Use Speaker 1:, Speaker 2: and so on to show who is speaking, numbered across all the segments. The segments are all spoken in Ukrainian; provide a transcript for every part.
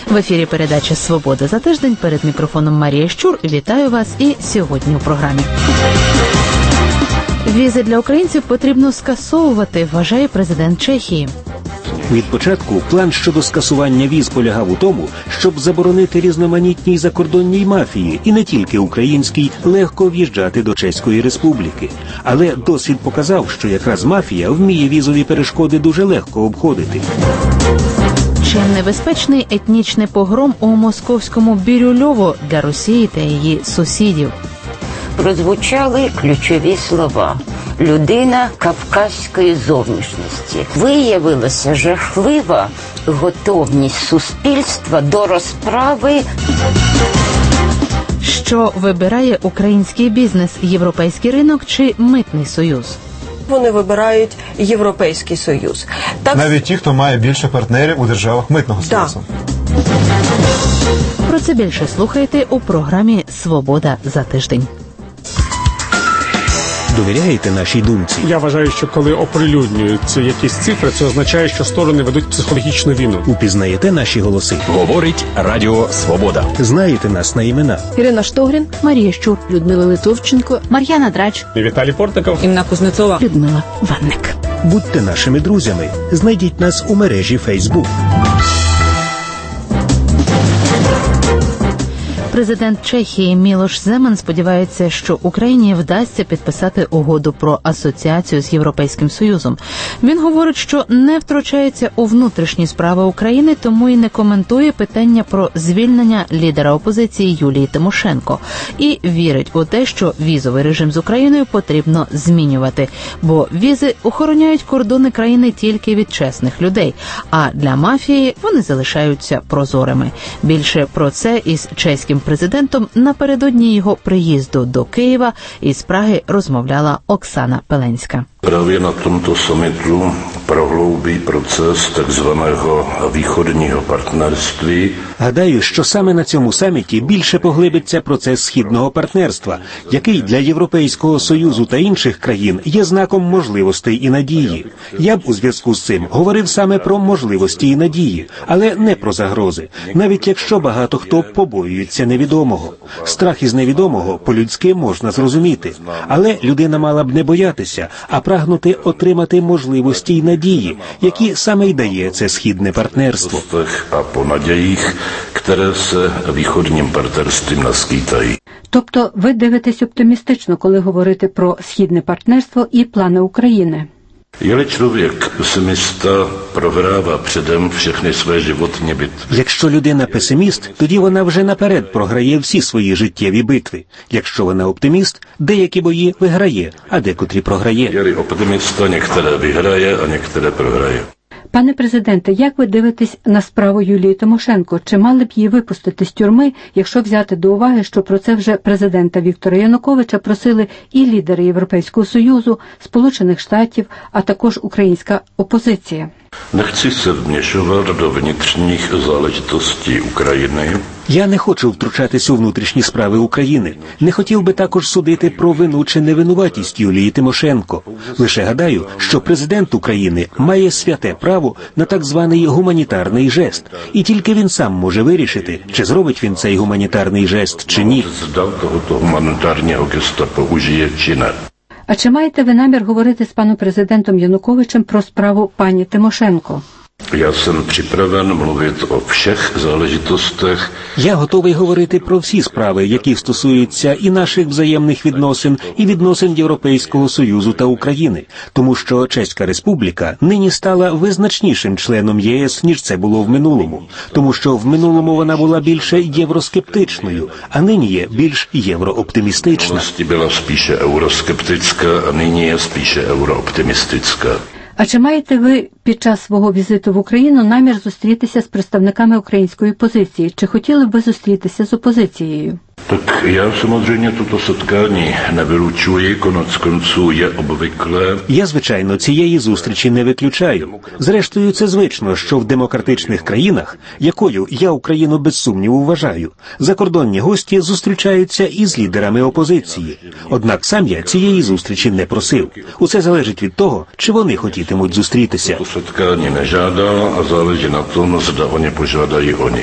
Speaker 1: В ефірі передача «Свобода за тиждень». Перед мікрофоном Марія Щур. Вітаю вас і сьогодні у програмі. Візи для українців потрібно скасовувати, вважає президент Чехії.
Speaker 2: Від початку план щодо скасування віз полягав у тому, щоб заборонити різноманітній закордонній мафії, і не тільки українській, легко в'їжджати до Чеської Республіки. Але досвід показав, що якраз мафія вміє візові перешкоди дуже легко обходити.
Speaker 1: Чим небезпечний етнічний погром у московському Бірюльово для Росії та її сусідів?
Speaker 3: Прозвучали ключові слова. Людина кавказької зовнішності. Виявилася жахлива готовність суспільства до розправи.
Speaker 1: Що вибирає український бізнес – європейський ринок чи митний союз?
Speaker 4: Вони вибирають Європейський Союз.
Speaker 5: Навіть ті, хто має більше партнерів у державах митного союзу.
Speaker 1: Про це більше слухайте у програмі «Свобода за тиждень».
Speaker 2: Довіряєте нашій думці?
Speaker 6: Я вважаю, що коли оприлюднюються якісь цифри, це означає, що сторони ведуть психологічну війну.
Speaker 2: Упізнаєте наші голоси?
Speaker 7: Говорить Радіо Свобода.
Speaker 2: Знаєте нас на імена?
Speaker 8: Ірина Штогрін,
Speaker 1: Марія Щур,
Speaker 8: Людмила Литовченко,
Speaker 1: Мар'яна Драч,
Speaker 6: Віталій Портников,
Speaker 8: Інна Кузнецова,
Speaker 1: Людмила Ванник.
Speaker 2: Будьте нашими друзями. Знайдіть нас у мережі Facebook.
Speaker 1: Президент Чехії Мілош Земан сподівається, що Україні вдасться підписати угоду про асоціацію з Європейським Союзом. Він говорить, що не втручається у внутрішні справи України, тому і не коментує питання про звільнення лідера опозиції Юлії Тимошенко. І вірить у те, що візовий режим з Україною потрібно змінювати, бо візи охороняють кордони країни тільки від чесних людей, а для мафії вони залишаються прозорими. Більше про це із чеським президентом напередодні його приїзду до Києва із Праги розмовляла Оксана Пеленська.
Speaker 9: Právě na tomto summitu prohloubí proces takzvaného východního partnerství.
Speaker 2: Гадаю, що саме на цьому саміті більше поглибиться процес східного партнерства, який для Європейського Союзу та інших країн є знаком можливостей і надії. Я б у зв'язку з цим говорив саме про можливості і надії, але не про загрози, навіть якщо багато хто побоюється невідомого. Страх із невідомого по-людськи можна зрозуміти, але людина мала б не боятися, а прагнути отримати можливості й надії, які саме й дає це східне партнерство.
Speaker 9: А по надіях, які се východním partnerstvím наскýtají.
Speaker 10: Тобто ви дивитесь оптимістично, коли говорите про східне партнерство і плани України?
Speaker 9: Je-li člověk pesimista, prohrává předem všechny své životní bitvy.
Speaker 2: Якщо людина песиміст, тоді вона вже наперед програє всі свої життєві битви. Якщо вона оптиміст, деякі бої виграє, а декотрі програє.
Speaker 9: Je-li optimista, některé vyhraje a některé prohraje.
Speaker 10: Пане президенте, як ви дивитесь на справу Юлії Тимошенко? Чи мали б її випустити з тюрми, якщо взяти до уваги, що про це вже президента Віктора Януковича просили і лідери Європейського Союзу, Сполучених Штатів, а також українська опозиція?
Speaker 9: Nechci se vměšovat do vnitřních záležitostí Ukrajiny.
Speaker 2: Я не хочу втручатись у внутрішні справи України. Не хотів би також судити про вину чи невинуватість Юлії Тимошенко. Лише гадаю, що президент України має святе право на так званий гуманітарний жест. І тільки він сам може вирішити, чи зробить він цей гуманітарний жест, чи ні.
Speaker 9: Zda tohoto humanitárního gesta použije či ne.
Speaker 10: А чи маєте ви намір говорити з паном президентом Януковичем про справу пані Тимошенко?
Speaker 9: Já jsem připraven mluvit o všech záležitostech.
Speaker 2: Я готовий говорити про всі справи, які стосуються і наших взаємних відносин, і відносин Європейського Союзу та України, тому що Чеська Республіка нині стала визначнішим членом єС, ніж це було в минулому, тому що в минулому вона була більше євроскептичною, а нині є більш єврооптимістична.
Speaker 9: Була спíše euroskeptická, a nyní je spíše eurooptimistická.
Speaker 10: А чи маєте ви під час свого візиту в Україну намір зустрітися з представниками української позиції? Чи хотіли б ви зустрітися з опозицією?
Speaker 9: Tak já samozřejmě toto setkání nevylučuji, konec konců je obvyklé.
Speaker 2: Я, звичайно, цієї зустрічі не виключаю. Зрештою, це звично, що в демократичних країнах, якою я Україну без сумніву вважаю, закордонні гості зустрічаються із лідерами опозиції. Однак сам я цієї зустрічі не просив. Усе залежить від того, чи вони хотітимуть зустрітися.
Speaker 9: To setkání nežádá a záleží na tom, zda oni požádají oni.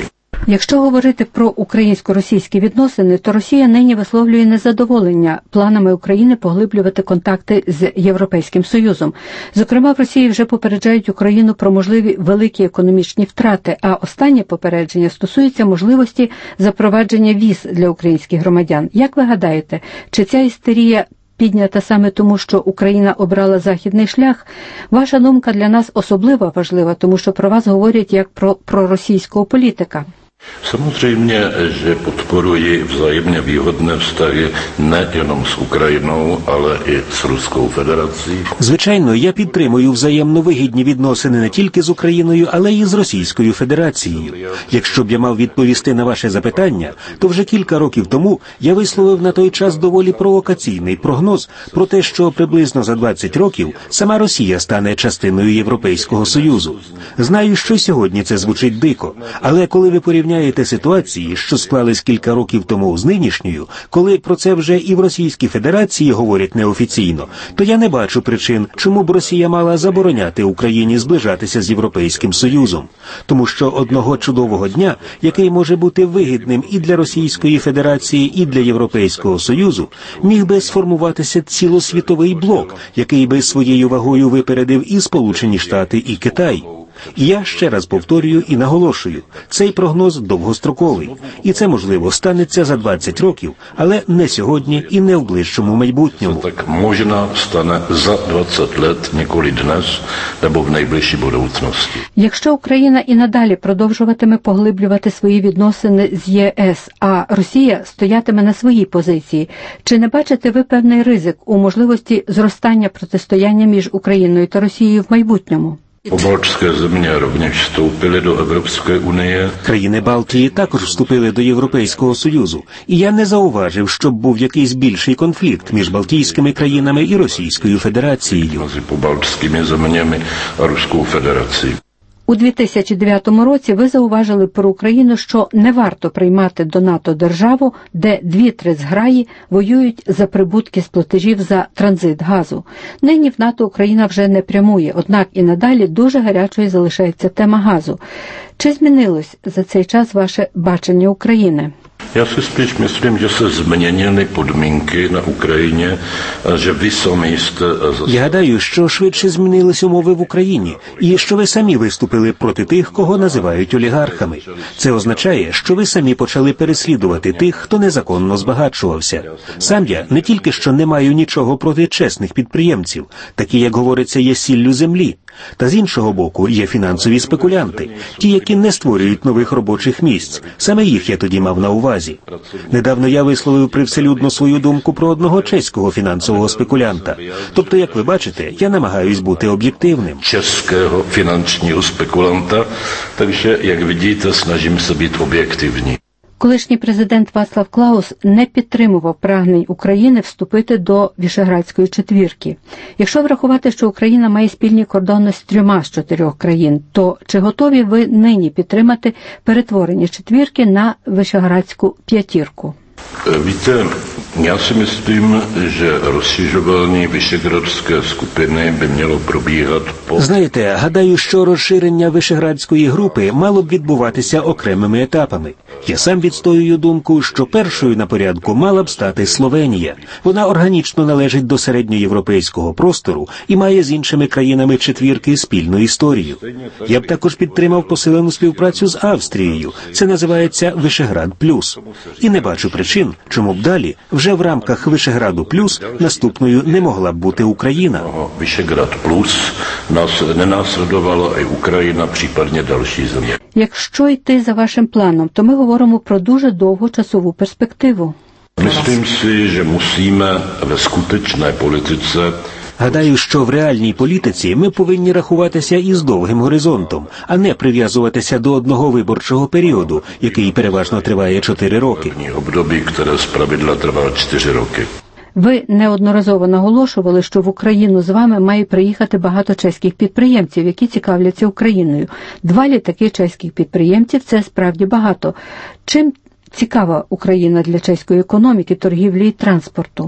Speaker 10: Якщо говорити про українсько-російські відносини, то Росія нині висловлює незадоволення планами України поглиблювати контакти з Європейським Союзом. Зокрема, в Росії вже попереджають Україну про можливі великі економічні втрати, а останнє попередження стосується можливості запровадження віз для українських громадян. Як ви гадаєте, чи ця істерія піднята саме тому, що Україна обрала західний шлях? Ваша думка для нас особливо важлива, тому що про вас говорять як про проросійського політика.
Speaker 9: Samozřejmě, že podporuji vzájemně výhodné vztahy nejenom s Ukrajinou, ale i s Ruskou federací.
Speaker 2: Звичайно, я підтримую взаємно вигідні відносини не тільки з Україною, але й з Російською Федерацією. Якщо б я мав відповісти на ваше запитання, то вже кілька років тому я висловив на той час доволі провокаційний прогноз про те, що приблизно за 20 років сама Росія стане частиною Європейського Союзу. Знаю, що сьогодні це звучить дико, але коли ви порівняєте ситуації, що склались кілька років тому з нинішньою, коли про це вже і в Російській Федерації говорять неофіційно, то я не бачу причин, чому б Росія мала забороняти Україні зближатися з Європейським Союзом. Тому що одного чудового дня, який може бути вигідним і для Російської Федерації, і для Європейського Союзу, міг би сформуватися цілосвітовий блок, який би своєю вагою випередив і Сполучені Штати, і Китай. І я ще раз повторюю і наголошую, цей прогноз довгостроковий. І це, можливо, станеться за 20 років, але не сьогодні і не в ближчому майбутньому.
Speaker 9: Так можна стане за 20 років, ніколи днес, або в найближчій будучності.
Speaker 10: Якщо Україна і надалі продовжуватиме поглиблювати свої відносини з ЄС, а Росія стоятиме на своїй позиції, чи не бачите ви певний ризик у можливості зростання протистояння між Україною та Росією в майбутньому?
Speaker 9: Pobaltské země rovněž vstoupily do Evropské unie.
Speaker 2: Країни Балтії також вступили до Європейського Союзу, і я не зауважив, щоб був якийсь більший конфлікт між Балтійськими країнами і Російською Федерацією.
Speaker 9: Mezi pobaltskými zeměmi a Ruskou federací.
Speaker 10: У 2009 році ви зауважили про Україну, що не варто приймати до НАТО державу, де 2/3 зграї воюють за прибутки з платежів за транзит газу. Нині в НАТО Україна вже не прямує, однак і надалі дуже гарячою залишається тема газу. Чи змінилось за цей час ваше бачення України?
Speaker 9: Já si spíš myslím, že se změnily podmínky na Ukrajině a že vy sami jste...
Speaker 2: Я гадаю, що швидше змінились умови в Україні, і що ви самі виступили проти тих, кого називають олігархами. Це означає, що ви самі почали переслідувати тих, хто незаконно збагачувався. Сам я не тільки що не маю нічого проти чесних підприємців, такі, як говориться, є сіллю землі. Та з іншого боку є фінансові спекулянти, ті, які не створюють нових робочих місць. Саме їх я тоді мав на увазі. Недавно я висловив привселюдно свою думку про одного чеського фінансового спекулянта. Тобто, як ви бачите, я намагаюсь бути об'єктивним.
Speaker 9: Чеського фінансового спекулянта, takže, як видите, snažím se být objektivní.
Speaker 10: Колишній президент Вацлав Клаус не підтримував прагнень України вступити до Вішеградської четвірки. Якщо врахувати, що Україна має спільні кордони з 3 з 4 країн, то чи готові ви нині підтримати перетворення четвірки на Вишеградську п'ятірку?
Speaker 9: Víte, já si myslím, že rozšiřování Vyšehradské skupiny by mělo probíhat po...
Speaker 2: Знаєте, гадаю, що розширення Вишеградської групи мало б відбуватися окремими етапами. Я сам відстоюю думку, що першою на порядку мала б стати Словенія. Вона органічно належить до середньоєвропейського простору і має з іншими країнами четвірки спільну історію. Я б також підтримав посилену співпрацю з Австрією. Це називається Вишеград плюс. І не бачу причин, чому б далі, вже в рамках Вишеграду плюс, наступною не могла б бути Україна.
Speaker 9: Вишеград плюс нас не наслідувала і Україна, případně další země.
Speaker 10: Якщо йти за вашим планом, то ми говоримо про дуже довгу часову перспективу.
Speaker 9: Myslím si, že musíme ve skutečné politice
Speaker 2: Гадаю, що в реальній політиці ми повинні рахуватися із довгим горизонтом, а не прив'язуватися до одного виборчого періоду, який переважно триває 4 роки.
Speaker 9: Обдобі, яке справедливо триває 4 роки.
Speaker 10: Ви неодноразово наголошували, що в Україну з вами має приїхати багато чеських підприємців, які цікавляться Україною. 2 літаки чеських підприємців – це справді багато. Чим цікава Україна для чеської економіки, торгівлі і транспорту?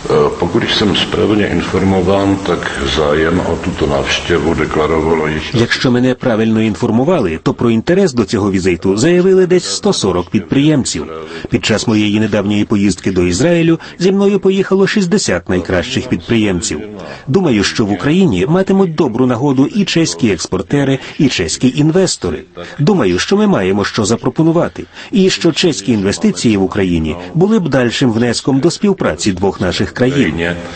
Speaker 9: Pokud jsem správně informován, tak zájem o tuto návštěvu deklarovalo již...
Speaker 2: Якщо мене правильно інформували, то про інтерес до цього візиту заявили десь 140 підприємців. Під час моєї недавньої поїздки до Ізраїлю зі мною поїхало 60 найкращих підприємців. Думаю, що в Україні матимуть добру нагоду і чеські експортери, і чеські інвестори. Думаю, що ми маємо що запропонувати. І що чеські інвестиції в Україні були б дальшим внеском до співпраці двох наших країн.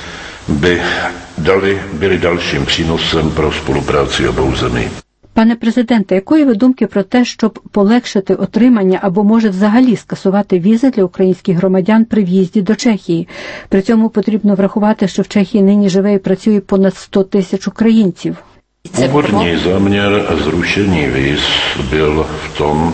Speaker 9: Byly dalším přínosem pro spolupráci obou zemí.
Speaker 10: Пане президенте, якої ви думки про те, щоб полегшити отримання або, може, взагалі скасувати візи для українських громадян при в'їзді до Чехії? При цьому потрібно врахувати, що в Чехії нині живе і працює понад 100 тисяч українців.
Speaker 9: Původní záměr zrušení víz byl v tom,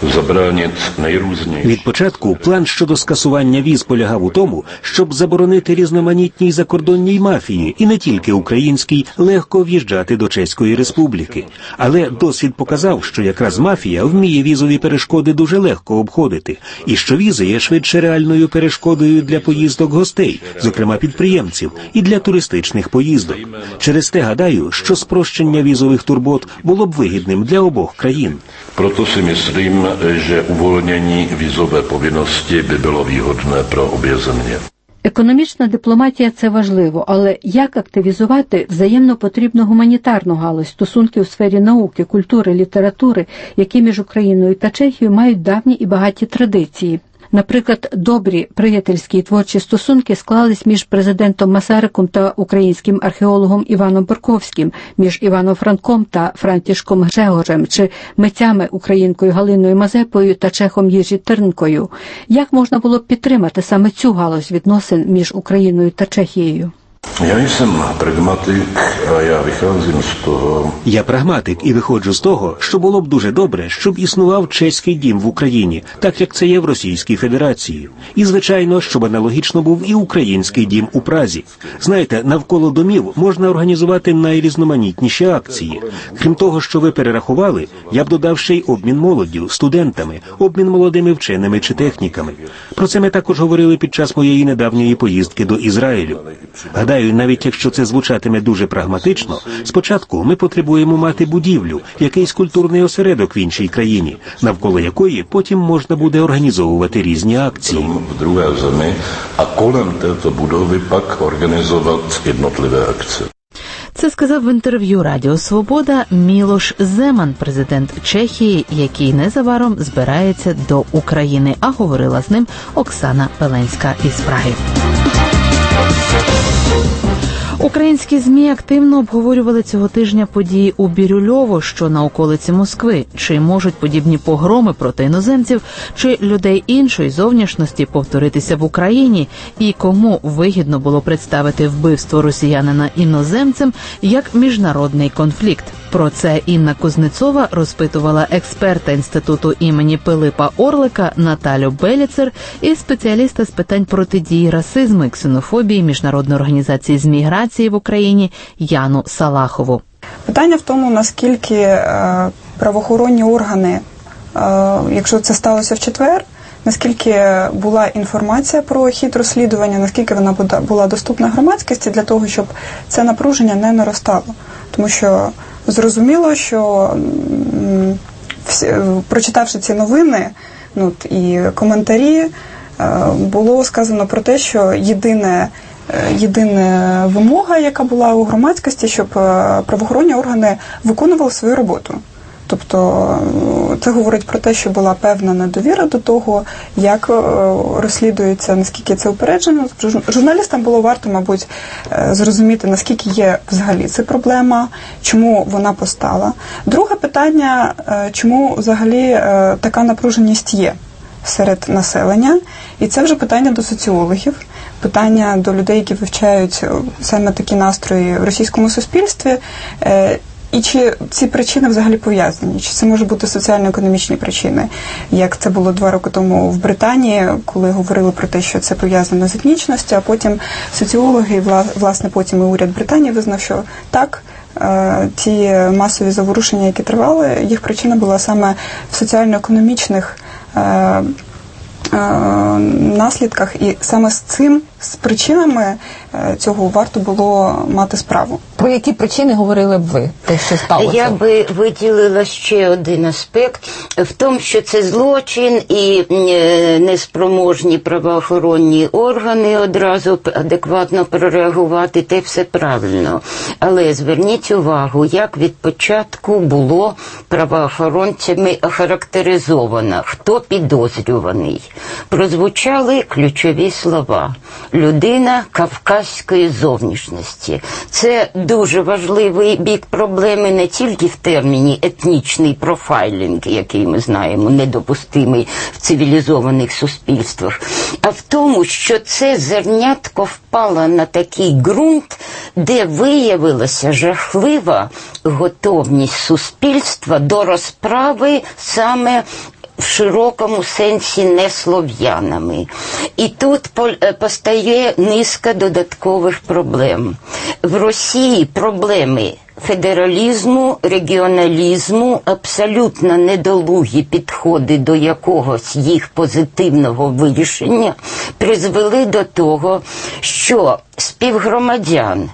Speaker 2: Від початку план щодо скасування віз полягав у тому, щоб заборонити різноманітній закордонній мафії, і не тільки українській, легко в'їжджати до Чеської Республіки. Але досвід показав, що якраз мафія вміє візові перешкоди дуже легко обходити, і що візи є швидше реальною перешкодою для поїздок гостей, зокрема підприємців, і для туристичних поїздок. Через те гадаю, що спрощення візових турбот було б вигідним для обох країн.
Speaker 9: Proto si myslím, že uvolnění vízové povinnosti by bylo výhodné pro obě země.
Speaker 10: Економічна дипломатія – це важливо, але як активізувати взаємно потрібну гуманітарну галузь, стосунки у сфері науки, культури, літератури, які між Україною та Чехією мають давні і багаті традиції? Наприклад, добрі приятельські і творчі стосунки склались між президентом Масариком та українським археологом Іваном Борковським, між Іваном Франком та Франтішком Гжегорем, чи митцями українкою Галиною Мазепою та чехом Єжі Тернкою. Як можна було б підтримати саме цю галузь відносин між Україною та Чехією?
Speaker 2: Я прагматик і виходжу з того, що було б дуже добре, щоб існував чеський дім в Україні, так як це є в Російській Федерації. І, звичайно, щоб аналогічно був і український дім у Празі. Знаєте, навколо домів можна організувати найрізноманітніші акції. Крім того, що ви перерахували, я б додав ще й обмін молоддю, студентами, обмін молодими вченими чи техніками. Про це ми також говорили під час моєї недавньої поїздки до Ізраїлю. Гадаю, навіть якщо це звучатиме дуже прагматично, спочатку ми потребуємо мати будівлю, якийсь культурний осередок в іншій країні, навколо якої потім можна буде організовувати різні акції.
Speaker 9: В другій землі, а колem této budovy pak organizovat jednotlivé akce.
Speaker 1: Це сказав в інтерв'ю Радіо Свобода Мілош Земан, президент Чехії, який незабаром збирається до України, а говорила з ним Оксана Пеленська із Праги. Українські ЗМІ активно обговорювали цього тижня події у Бірюльово, що на околиці Москви. Чи можуть подібні погроми проти іноземців чи людей іншої зовнішності повторитися в Україні? І кому вигідно було представити вбивство росіянина іноземцем як міжнародний конфлікт? Про це Інна Кузнецова розпитувала експерта Інституту імені Пилипа Орлика Наталю Беліцер і спеціаліста з питань протидії расизму і ксенофобії Міжнародної організації з міграції в Україні Яну Салахову.
Speaker 11: Питання в тому, наскільки правоохоронні органи, якщо це сталося в четвер, наскільки була інформація про хід розслідування, наскільки вона була доступна громадськості для того, щоб це напруження не наростало. Тому що зрозуміло, що прочитавши ці новини і коментарі, було сказано про те, що єдина вимога, яка була у громадськості, щоб правоохоронні органи виконували свою роботу. Тобто це говорить про те, що була певна недовіра до того, як розслідується, наскільки це упереджено. Журналістам було варто, мабуть, зрозуміти, наскільки є взагалі це проблема, чому вона постала. Друге питання, чому взагалі така напруженість є серед населення. І це вже питання до соціологів, питання до людей, які вивчають саме такі настрої в російському суспільстві. І чи ці причини взагалі пов'язані? Чи це може бути соціально-економічні причини? Як це було 2 роки тому в Британії, коли говорили про те, що це пов'язано з етнічністю, а потім соціологи, власне, потім і уряд Британії визнав, що так, ті масові заворушення, які тривали, їх причина була саме в соціально-економічних наслідках, і саме з цим з причинами цього варто було мати справу.
Speaker 8: Про які причини говорили б ви, те, що сталося?
Speaker 3: Я би виділила ще один аспект в тому, що це злочин і неспроможні правоохоронні органи одразу адекватно прореагувати, те все правильно. Але зверніть увагу, як від початку було правоохоронцями охарактеризовано, хто підозрюваний. Прозвучали ключові слова. Людина кавказької зовнішності. Це дуже важливий бік проблеми не тільки в терміні етнічний профайлінг, який ми знаємо, недопустимий в цивілізованих суспільствах, а в тому, що це зернятко впало на такий ґрунт, де виявилася жахлива готовність суспільства до розправи саме в широкому сенсі не слов'янами. І тут постає низка додаткових проблем. В Росії проблеми федералізму, регіоналізму, абсолютно недолугі підходи до якогось їх позитивного вирішення призвели до того, що співгромадян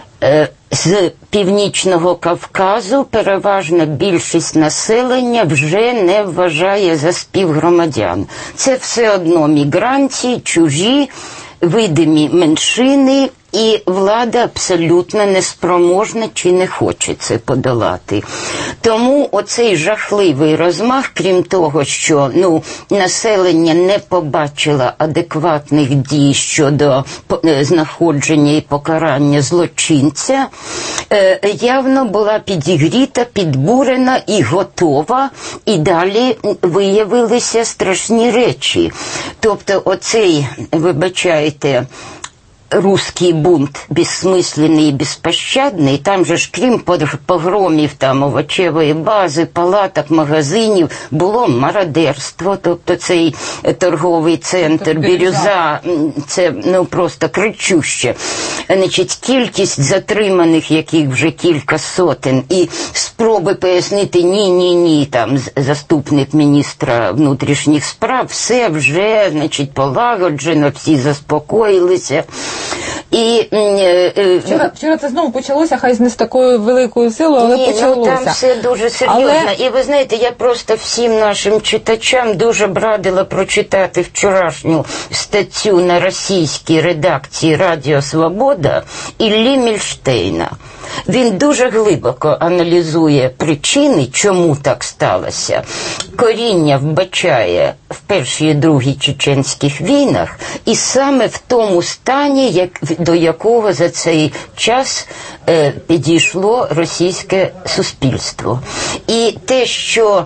Speaker 3: з Північного Кавказу переважна більшість населення вже не вважає за співгромадян. Це все одно мігранти, чужі, видимі меншини, і влада абсолютно неспроможна чи не хоче це подолати. Тому оцей жахливий розмах, крім того, що населення не побачило адекватних дій щодо знаходження і покарання злочинця, явно була підігріта, підбурена і готова, і далі виявилися страшні речі. Тобто оцей, вибачайте, русский бунт безсмисленний і безпощадний, там же ж крім погромів там овочевої бази, палаток, магазинів, було мародерство, тобто цей торговий центр Бірюза, це просто кричуще. Значить, кількість затриманих, яких вже кілька сотень, і спроби пояснити ні, там заступник міністра внутрішніх справ, все вже, значить, полагоджено, всі заспокоїлися. І
Speaker 8: вчора це знову почалося, хай не з такою великою силою, але почалося.
Speaker 3: Там все дуже серйозно. І ви знаєте, я просто всім нашим читачам дуже б радила прочитати вчорашню статтю на російській редакції Радіо Свобода Іллі Мільштейна. Він дуже глибоко аналізує причини, чому так сталося. Коріння вбачає в Першій і Другій чеченських війнах, і саме в тому стані, до якого за цей час підійшло російське суспільство. І те, що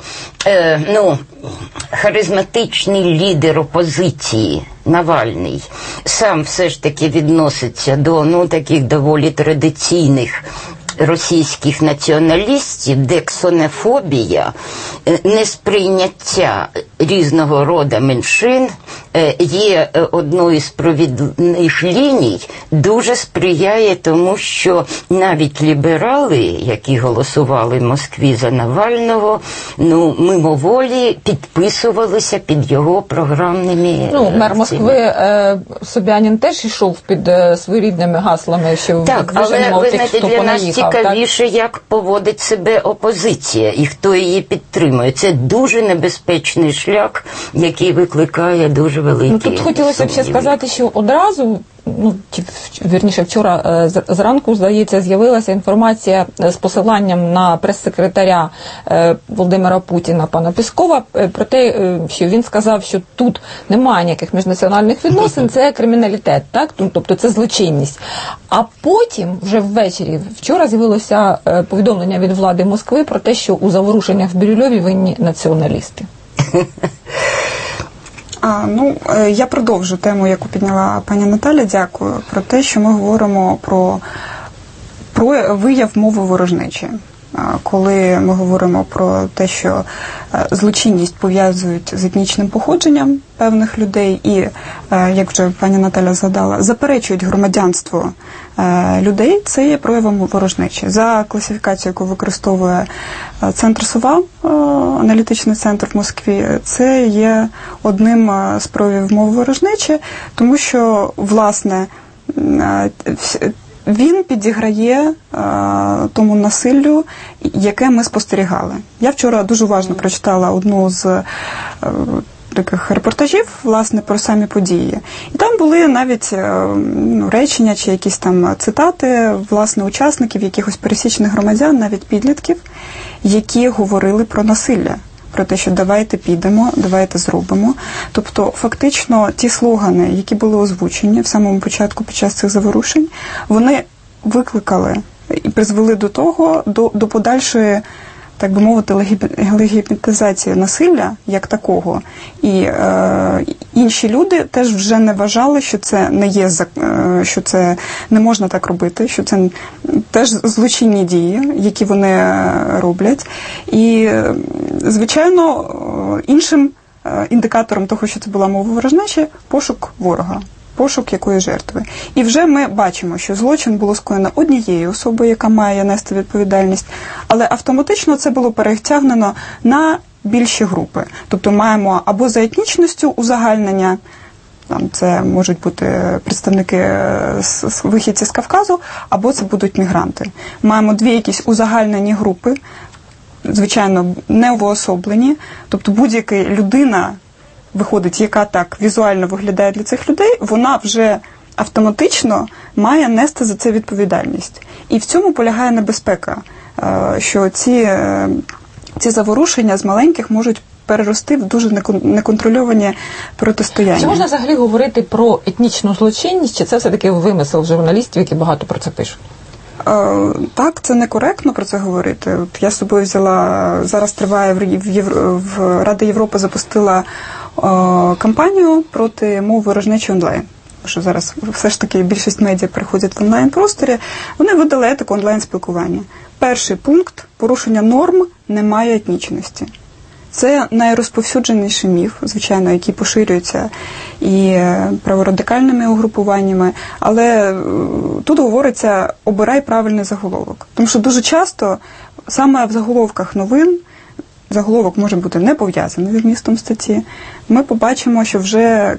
Speaker 3: харизматичний лідер опозиції Навальний сам все ж таки відноситься до таких доволі традиційних російських націоналістів, де ксенофобія, несприйняття різного роду меншин є одною з провідних ліній, дуже сприяє тому, що навіть ліберали, які голосували в Москві за Навального, мимоволі підписувалися під його програмними
Speaker 8: мер Москви Собянін теж йшов під своєрідними гаслами, що
Speaker 3: так, але ви знаєте, для нас цікавіше, як поводить себе опозиція і хто її підтримує. Це дуже небезпечний шлях, який викликає дуже великі
Speaker 8: тут хотілося б ще сказати, що одразу, вірніше вчора зранку, здається, з'явилася інформація з посиланням на прес-секретаря Володимира Путіна, пана Пєскова, про те, що він сказав, що тут немає ніяких міжнаціональних відносин, це криміналітет, так? Тобто це злочинність. А потім, вже ввечері, вчора з'явилося повідомлення від влади Москви про те, що у заворушеннях в Бірюльові винні націоналісти.
Speaker 11: Я продовжу тему, яку підняла пані Наталя, дякую, про те, що ми говоримо про вияв мови ворожнечі. Коли ми говоримо про те, що злочинність пов'язують з етнічним походженням певних людей і, як вже пані Наталя згадала, заперечують громадянство людей, це є проявом ворожнечі. За класифікацією, яку використовує центр СОВА, аналітичний центр в Москві, це є одним з проявів мови ворожнечі, тому що, власне, він підіграє тому насиллю, яке ми спостерігали. Я вчора дуже уважно прочитала одну з таких репортажів, власне, про самі події. І там були навіть речення чи якісь там цитати, власне, учасників, якихось пересічних громадян, навіть підлітків, які говорили про насилля. Про те, що давайте підемо, давайте зробимо. Тобто, фактично, ті слогани, які були озвучені в самому початку під час цих заворушень, вони викликали і призвели до того, до подальшої, так би мовити, легітимізації насилля як такого. І інші люди теж вже не вважали, що це не є, що це не можна так робити, що це теж злочинні дії, які вони роблять. І, звичайно, іншим індикатором того, що це була мова ворожнечі, пошук ворога. Пошук якої жертви. І вже ми бачимо, що злочин було скоєно однією особою, яка має нести відповідальність, але автоматично це було перетягнено на більші групи. Тобто маємо або за етнічністю узагальнення, там це можуть бути представники вихідці з Кавказу, або це будуть мігранти. Маємо дві якісь узагальнені групи, звичайно, не уособлені, тобто будь-яка людина, виходить, яка так візуально виглядає для цих людей, вона вже автоматично має нести за це відповідальність. І в цьому полягає небезпека, що ці заворушення з маленьких можуть перерости в дуже неконтрольовані протистояння.
Speaker 8: Чи можна взагалі говорити про етнічну злочинність, чи це все-таки вимисел журналістів, які багато про це пишуть?
Speaker 11: Так, це некоректно про це говорити. От я з собою взяла, зараз триває в Рада Європи запустила кампанію проти мови ворожнечі онлайн. Що зараз все ж таки більшість медіа переходять в онлайн-просторі. Вони видали етику онлайн-спілкування. Перший пункт – порушення норм немає етнічності. Це найрозповсюдженіший міф, звичайно, який поширюється і праворадикальними угрупуваннями, але тут говориться «обирай правильний заголовок». Тому що дуже часто саме в заголовках новин, заголовок може бути не пов'язаний з змістом статті, ми побачимо, що вже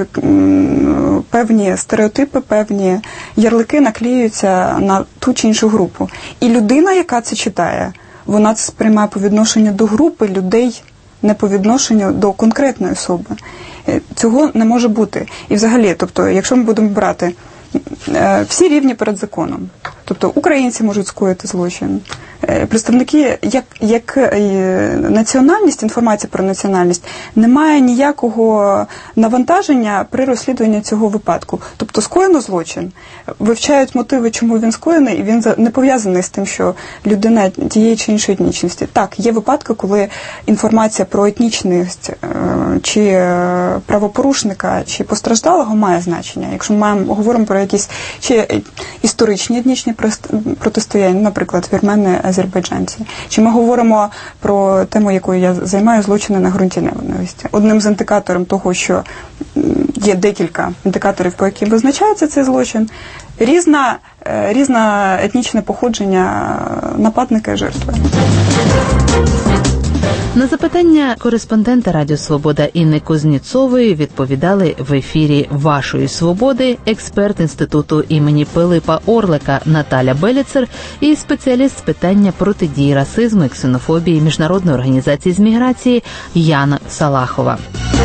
Speaker 11: певні стереотипи, певні ярлики наклеюються на ту чи іншу групу. І людина, яка це читає, вона це сприймає по відношенню до групи людей, не по відношенню до конкретної особи. Цього не може бути. І взагалі, тобто, якщо ми будемо брати всі рівні перед законом, тобто українці можуть скоїти злочин, представники, як національність, інформація про національність, немає ніякого навантаження при розслідуванні цього випадку. Тобто скоєно злочин, вивчають мотиви, чому він скоєний, і він не пов'язаний з тим, що людина тієї чи іншої етнічності. Так, є випадки, коли інформація про етнічність чи правопорушника, чи постраждалого має значення. Якщо ми говоримо про якісь чи історичні етнічні протистояння, наприклад, вірмени, азербайджанці. Чи ми говоримо про тему, якою я займаю, злочини на ґрунті ненависті. Одним з індикаторів того, що є декілька індикаторів, по яким визначається цей злочин, різне етнічне походження нападника і жертви.
Speaker 1: На запитання кореспондента Радіо Свобода Інни Кузнєцової відповідали в ефірі «Вашої свободи» експерт Інституту імені Пилипа Орлика Наталя Беліцер і спеціаліст з питання протидії расизму і ксенофобії Міжнародної організації з міграції Яна Салахова.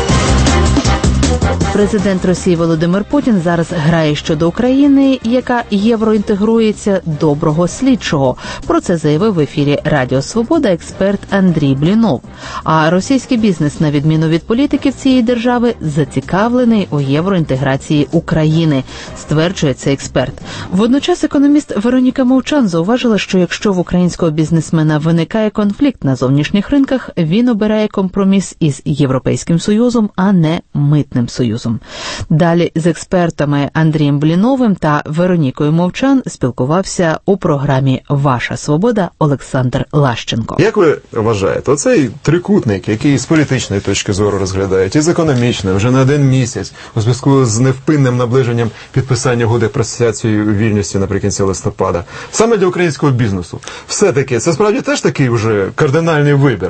Speaker 1: Президент Росії Володимир Путін зараз грає щодо України, яка євроінтегрується, доброго слідчого. Про це заявив в ефірі Радіо Свобода експерт Андрій Блінов. А російський бізнес, на відміну від політиків цієї держави, зацікавлений у євроінтеграції України, стверджує цей експерт. Водночас економіст Вероніка Мовчан зауважила, що якщо в українського бізнесмена виникає конфлікт на зовнішніх ринках, він обирає компроміс із Європейським Союзом, а не митним Східним Союзом. Далі з експертами Андрієм Бліновим та Веронікою Мовчан спілкувався у програмі «Ваша свобода» Олександр Лащенко.
Speaker 5: Як ви вважаєте, оцей трикутник, який з політичної точки зору розглядають, і з економічної, вже на один місяць, у зв'язку з невпинним наближенням підписання угоди про асоціацію у Вільнюсі наприкінці листопада, саме для українського бізнесу, все-таки, це справді теж такий вже кардинальний вибір.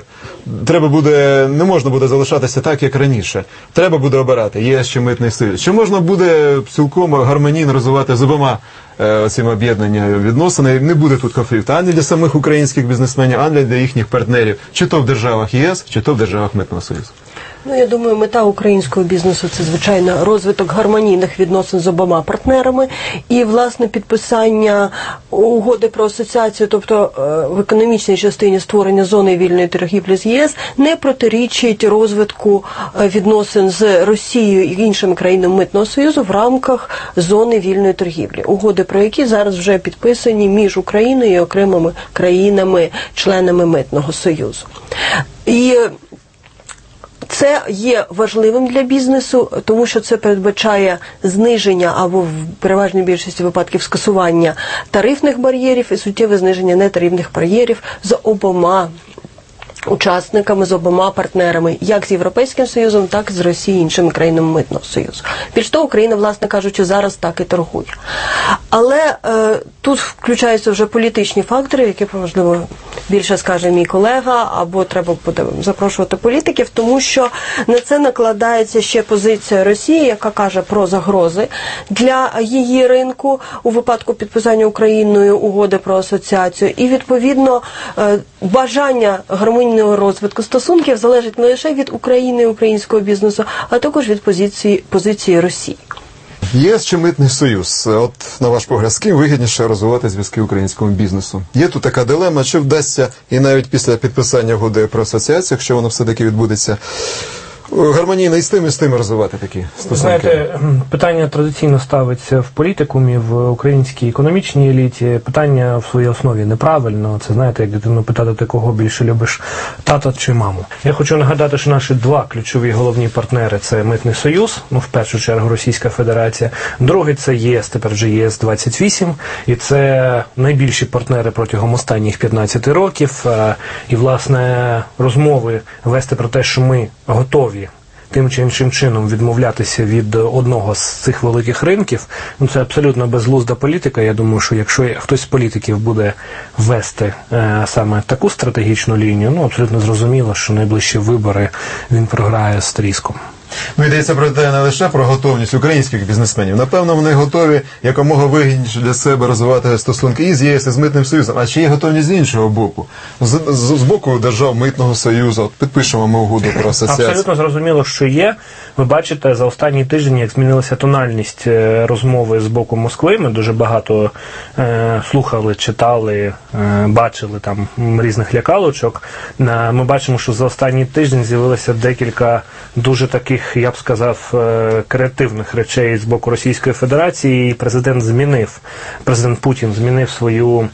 Speaker 5: Не можна буде залишатися так, як раніше. Треба буде обирати, є ще митний союз. Чи можна буде цілком гармонійно розвивати з обома цими об'єднання відносини, не буде тут конфлікту ані для самих українських бізнесменів, ані для їхніх партнерів, чи то в державах ЄС, чи то в державах Митного Союзу.
Speaker 4: Я думаю, мета українського бізнесу – це, звичайно, розвиток гармонійних відносин з обома партнерами і, власне, підписання угоди про асоціацію, тобто в економічній частині створення зони вільної торгівлі з ЄС, не протирічить розвитку відносин з Росією і іншими країнами Митного Союзу в рамках зони вільної торгівлі. Угоди, про які зараз вже підписані між Україною і окремими країнами-членами Митного Союзу. І це є важливим для бізнесу, тому що це передбачає зниження або в переважній більшості випадків скасування тарифних бар'єрів і суттєве зниження нетарифних бар'єрів з обома учасниками, з обома партнерами, як з Європейським Союзом, так і з Росією і іншими країнами Митного Союзу. Більш того, Україна, власне кажучи, зараз так і торгує. Але тут включаються вже політичні фактори, які, можливо, більше скаже мій колега, або треба буде запрошувати політиків, тому що на це накладається ще позиція Росії, яка каже про загрози для її ринку у випадку підписання Україною угоди про асоціацію. І, відповідно, бажання гармонійного розвитку стосунків залежить не лише від України і українського бізнесу, а також від позиції Росії.
Speaker 5: ЄС чи Митний Союз? От, на ваш погляд, з ким вигідніше розвивати зв'язки українському бізнесу? Є тут така дилема, чи вдасться і навіть після підписання угоди про асоціацію, якщо воно все-таки відбудеться, гармонійно і з тим розвивати такі стосунки?
Speaker 12: Знаєте, питання традиційно ставиться в політикумі, в українській економічній еліті. Питання в своїй основі неправильно. Це, знаєте, як дитину питати, ти кого більше любиш, тата чи маму. Я хочу нагадати, що наші два ключові головні партнери – це Митний Союз, в першу чергу Російська Федерація. Другий – це ЄС, тепер вже ЄС-28. І це найбільші партнери протягом останніх 15 років. І, власне, розмови вести про те, що ми готові тим чи іншим чином відмовлятися від одного з цих великих ринків, це абсолютно безглузда політика. Я думаю, що якщо хтось з політиків буде вести саме таку стратегічну лінію, абсолютно зрозуміло, що найближчі вибори він програє з тріском.
Speaker 5: Йдеться про те не лише про готовність українських бізнесменів. Напевно, вони готові якомога вигідніше для себе розвивати стосунки і з ЄС, і з Митним Союзом. А чи є готовність з іншого боку? З боку держав Митного Союзу. От підпишемо ми угоду про асоціацію.
Speaker 12: Абсолютно зрозуміло, що є. Ви бачите, за останній тиждень, як змінилася тональність розмови з боку Москви. Ми дуже багато слухали, читали, бачили там різних лякалочок. Ми бачимо, що за останній тиждень з'явилося декілька дуже таких, я б сказав, креативних речей з боку Російської Федерації. І президент Путін змінив свою,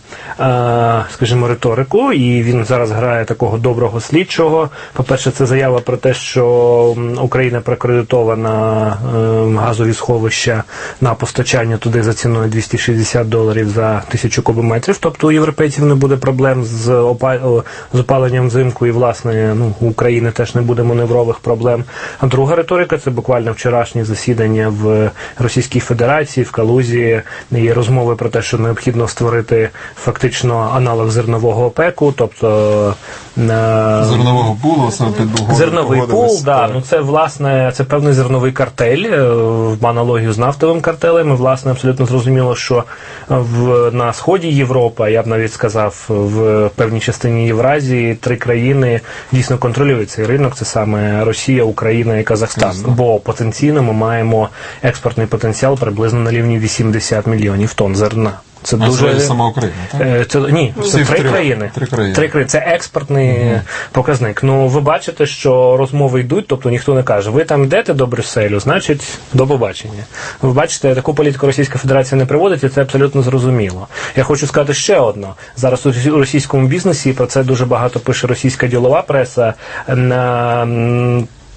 Speaker 12: скажімо, риторику, і він зараз грає такого доброго слідчого. По-перше, це заява про те, що Україна прикредитована газові сховища на постачання туди за ціною $260 за 1000 кубометрів. Тобто у європейців не буде проблем з опаленням взимку, і, власне, у України теж не буде маневрових проблем. А друга риторика – це буквально вчорашнє засідання в Російській Федерації, в Калузі, і розмови про те, що необхідно створити фактично аналог зернового ОПЕКу, тобто
Speaker 5: зернового пулу,
Speaker 12: зерновий пул, це, власне, це певний зерновий картель, в аналогію з нафтовим картелем. І, власне, абсолютно зрозуміло, що на сході Європи, я б навіть сказав, в певній частині Євразії 3 країни дійсно контролюють цей ринок, це саме Росія, Україна і Казахстан. Бо потенційно ми маємо експортний потенціал приблизно на рівні 80 мільйонів тонн зерна.
Speaker 5: Це дуже сама Україна, так?
Speaker 12: Ні, це 3 країни. 3 країни. Це експортний показник. Ви бачите, що розмови йдуть, тобто ніхто не каже, ви там йдете до Брюсселю, значить, до побачення. Ви бачите, таку політику Російська Федерація не приводить, і це абсолютно зрозуміло. Я хочу сказати ще одне. Зараз у російському бізнесі, про це дуже багато пише російська ділова преса,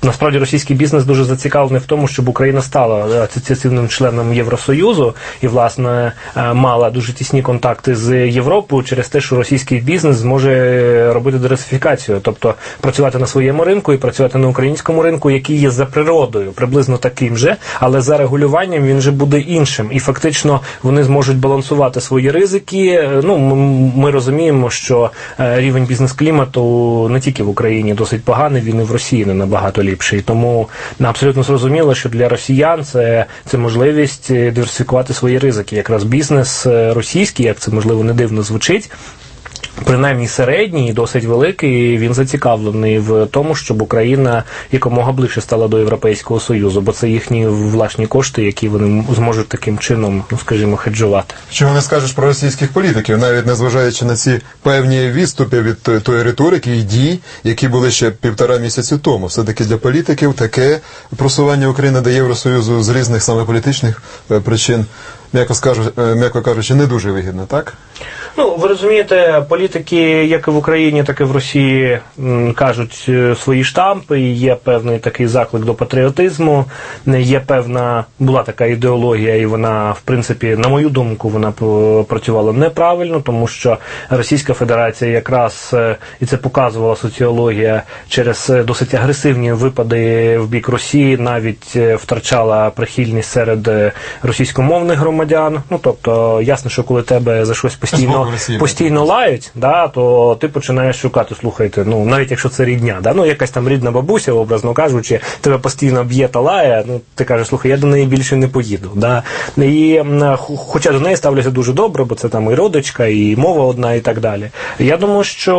Speaker 12: Насправді російський бізнес дуже зацікавлений в тому, щоб Україна стала асоціативним членом Євросоюзу і, власне, мала дуже тісні контакти з Європою через те, що російський бізнес зможе робити диверсифікацію, тобто працювати на своєму ринку і працювати на українському ринку, який є за природою приблизно таким же, але за регулюванням він же буде іншим. І фактично вони зможуть балансувати свої ризики. Ну, ми розуміємо, що рівень бізнес-клімату не тільки в Україні досить поганий, він і в Росії не набагато ліпший. Тому абсолютно зрозуміло, що для росіян це можливість диверсифікувати свої ризики. Якраз бізнес російський, як це можливо не дивно звучить, принаймні середній і досить великий, він зацікавлений в тому, щоб Україна якомога ближче стала до Європейського Союзу, бо це їхні власні кошти, які вони зможуть таким чином, ну, скажімо, хеджувати.
Speaker 5: Чого не скажеш про російських політиків, навіть незважаючи на ці певні відступи від тої риторики і дій, які були ще 1,5 місяці тому. Все-таки для політиків таке просування України до Євросоюзу з різних саме політичних причин, м'яко кажучи, не дуже вигідно, так?
Speaker 12: Ну, ви розумієте, політики, як і в Україні, так і в Росії, кажуть свої штампи, є певний такий заклик до патріотизму, є певна, була така ідеологія, і вона, в принципі, на мою думку, вона працювала неправильно, тому що Російська Федерація якраз, і це показувала соціологія, через досить агресивні випади в бік Росії навіть втрачала прихильність серед російськомовних громадян. Ну, тобто, ясно, що коли тебе за щось постійно лають, да, то ти починаєш шукати, слухайте, ну, навіть якщо це рідня, да, ну, якась там рідна бабуся, образно кажучи, тебе постійно б'є та лає, ну, ти кажеш, слухай, я до неї більше не поїду, да, і хоча до неї ставляться дуже добре, бо це там і родичка, і мова одна, і так далі. Я думаю, що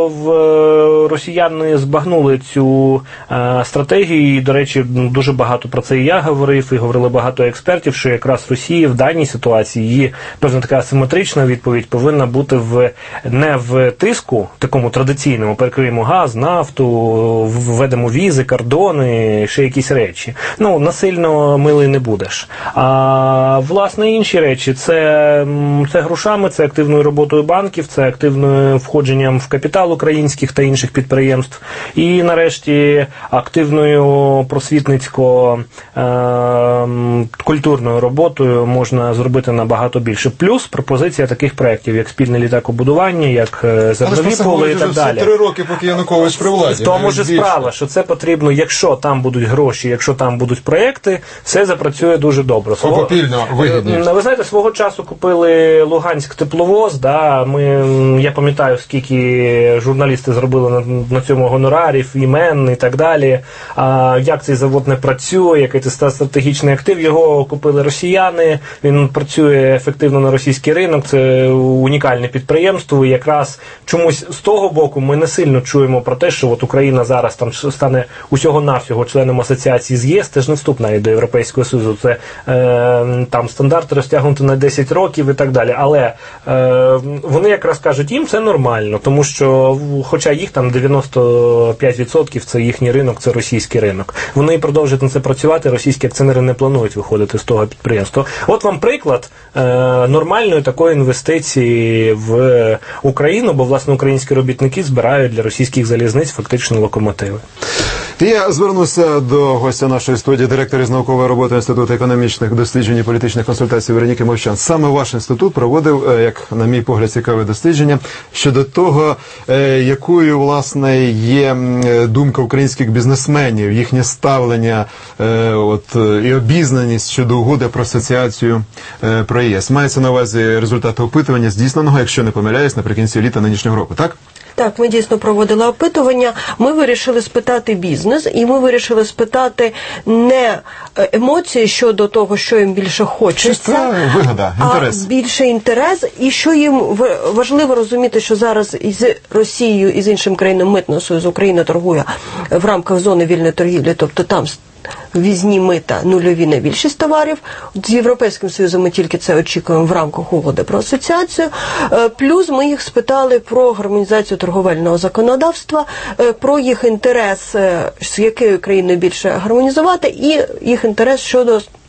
Speaker 12: росіяни збагнули цю стратегію, і, до речі, дуже багато про це і я говорив, і говорили багато експертів, що якраз Росія в даній ситуації, її певна така асиметрична відповідь повинна бути не в тиску, такому традиційному, перекриємо газ, нафту, введемо візи, кордони, ще якісь речі. Ну, насильно милий не будеш. А, власне, інші речі, це грошами, це активною роботою банків, це активним входженням в капітал українських та інших підприємств. І, нарешті, активною просвітницько-культурною роботою можна зробити набагато більше. Плюс пропозиція таких проєктів, як спільне літакобудування, як зернові поли і так далі.
Speaker 5: 3 роки, поки Янукович при владі.
Speaker 12: В тому ж справа, що це потрібно, якщо там будуть гроші, якщо там будуть проєкти, все запрацює дуже добре.
Speaker 5: Попільно, вигідніше.
Speaker 12: Ви знаєте, свого часу купили Луганськ тепловоз, да, я пам'ятаю, скільки журналісти зробили на цьому гонорарів, імен і так далі, як цей завод не працює, який це стратегічний актив, його купили росіяни, він працює ефективно на російський ринок, це унікальне підприємство, і якраз чомусь з того боку ми не сильно чуємо про те, що от Україна зараз там стане усього-навсього членом асоціації з ЄС, це ж не вступ навіть до Європейського Союзу, це там стандарти розтягнуті на 10 років і так далі, але вони якраз кажуть, їм це нормально, тому що, хоча їх там 95% це їхній ринок, це російський ринок. Вони продовжують на це працювати, російські акціонери не планують виходити з того підприємства. От вам приклад нормальної такої інвестиції в Україну, бо, власне, українські робітники збирають для російських залізниць фактично локомотиви.
Speaker 5: Я звернуся до гостя нашої студії, директора з наукової роботи Інституту економічних досліджень і політичних консультацій Вероніки Мовчан. Саме ваш інститут проводив, як на мій погляд, цікаве дослідження щодо того, якою, власне, є думка українських бізнесменів, їхнє ставлення і обізнаність щодо угоди про асоціацію про ЄС. Мається на увазі результати опитування, здійсненого, якщо не помиляюсь, наприкінці літа нинішнього року, так?
Speaker 4: Так, ми дійсно проводили опитування. Ми вирішили спитати бізнес, і ми вирішили спитати не емоції щодо того, що їм більше хочеться,
Speaker 5: вигода, інтерес.
Speaker 4: А більше інтерес, і що їм важливо розуміти, що зараз із Росією і з іншим країнами Митного Союзу Україна торгує в рамках зони вільної торгівлі, тобто там ввізні мита нульові на більшість товарів. З Європейським Союзом ми тільки це очікуємо в рамках угоди про асоціацію. Плюс ми їх спитали про гармонізацію торговельного законодавства, про їх інтерес, з якою країною більше гармонізувати, і їх інтерес щодо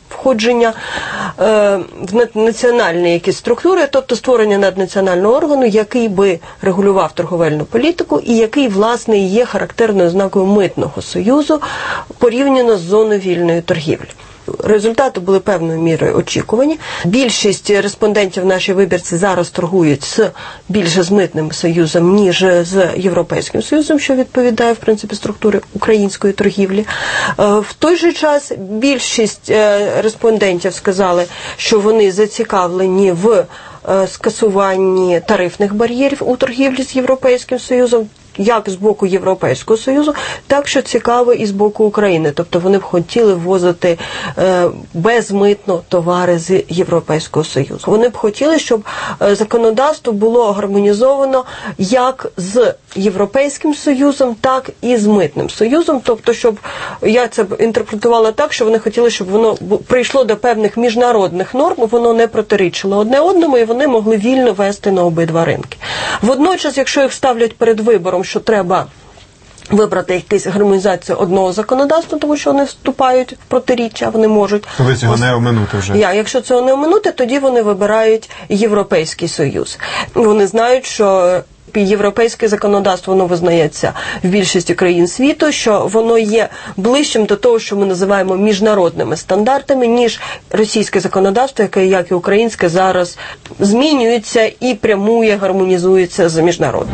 Speaker 4: входження в національні якісь структури, тобто створення наднаціонального органу, який би регулював торговельну політику і який, власне, є характерною ознакою митного союзу порівняно з зоною вільної торгівлі. Результати були певною мірою очікувані. Більшість респондентів в нашій вибірці зараз торгують більше з митним союзом, ніж з Європейським Союзом, що відповідає, в принципі, структурі української торгівлі. В той же час більшість респондентів сказали, що вони зацікавлені в скасуванні тарифних бар'єрів у торгівлі з Європейським Союзом, як з боку Європейського Союзу, так, що цікаво, і з боку України. Тобто вони б хотіли ввозити безмитно товари з Європейського Союзу. Вони б хотіли, щоб законодавство було гармонізовано як з Європейським Союзом, так і з Митним Союзом. Тобто, щоб, я це б інтерпретувала так, що вони хотіли, щоб воно прийшло до певних міжнародних норм, воно не протирічило одне одному, і вони могли вільно вести на обидва ринки. Водночас, якщо їх ставлять перед вибором, що треба вибрати якусь гармонізацію одного законодавства, тому що вони вступають в протиріччя, вони можуть...
Speaker 5: Коли цього не оминути вже.
Speaker 4: Якщо цього не оминути, тоді вони вибирають Європейський Союз. Вони знають, що європейське законодавство, воно визнається в більшості країн світу, що воно є ближчим до того, що ми називаємо міжнародними стандартами, ніж російське законодавство, яке, як і українське, зараз змінюється і прямує, гармонізується з міжнародним.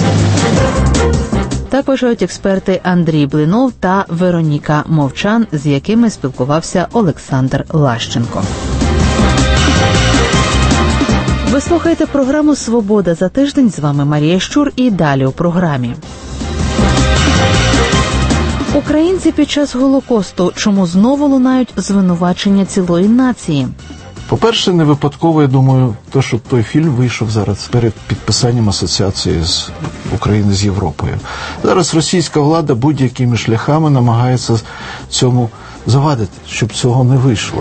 Speaker 1: Так вважають експерти Андрій Блинов та Вероніка Мовчан, з якими спілкувався Олександр Лащенко. Ви слухаєте програму «Свобода за тиждень». З вами Марія Щур і далі у програмі. Українці під час Голокосту. Чому знову лунають звинувачення цілої нації?
Speaker 13: По-перше, не випадково, я думаю, то, що той фільм вийшов зараз перед підписанням асоціації з України з Європою. Зараз російська влада будь-якими шляхами намагається цьому завадити, щоб цього не вийшло.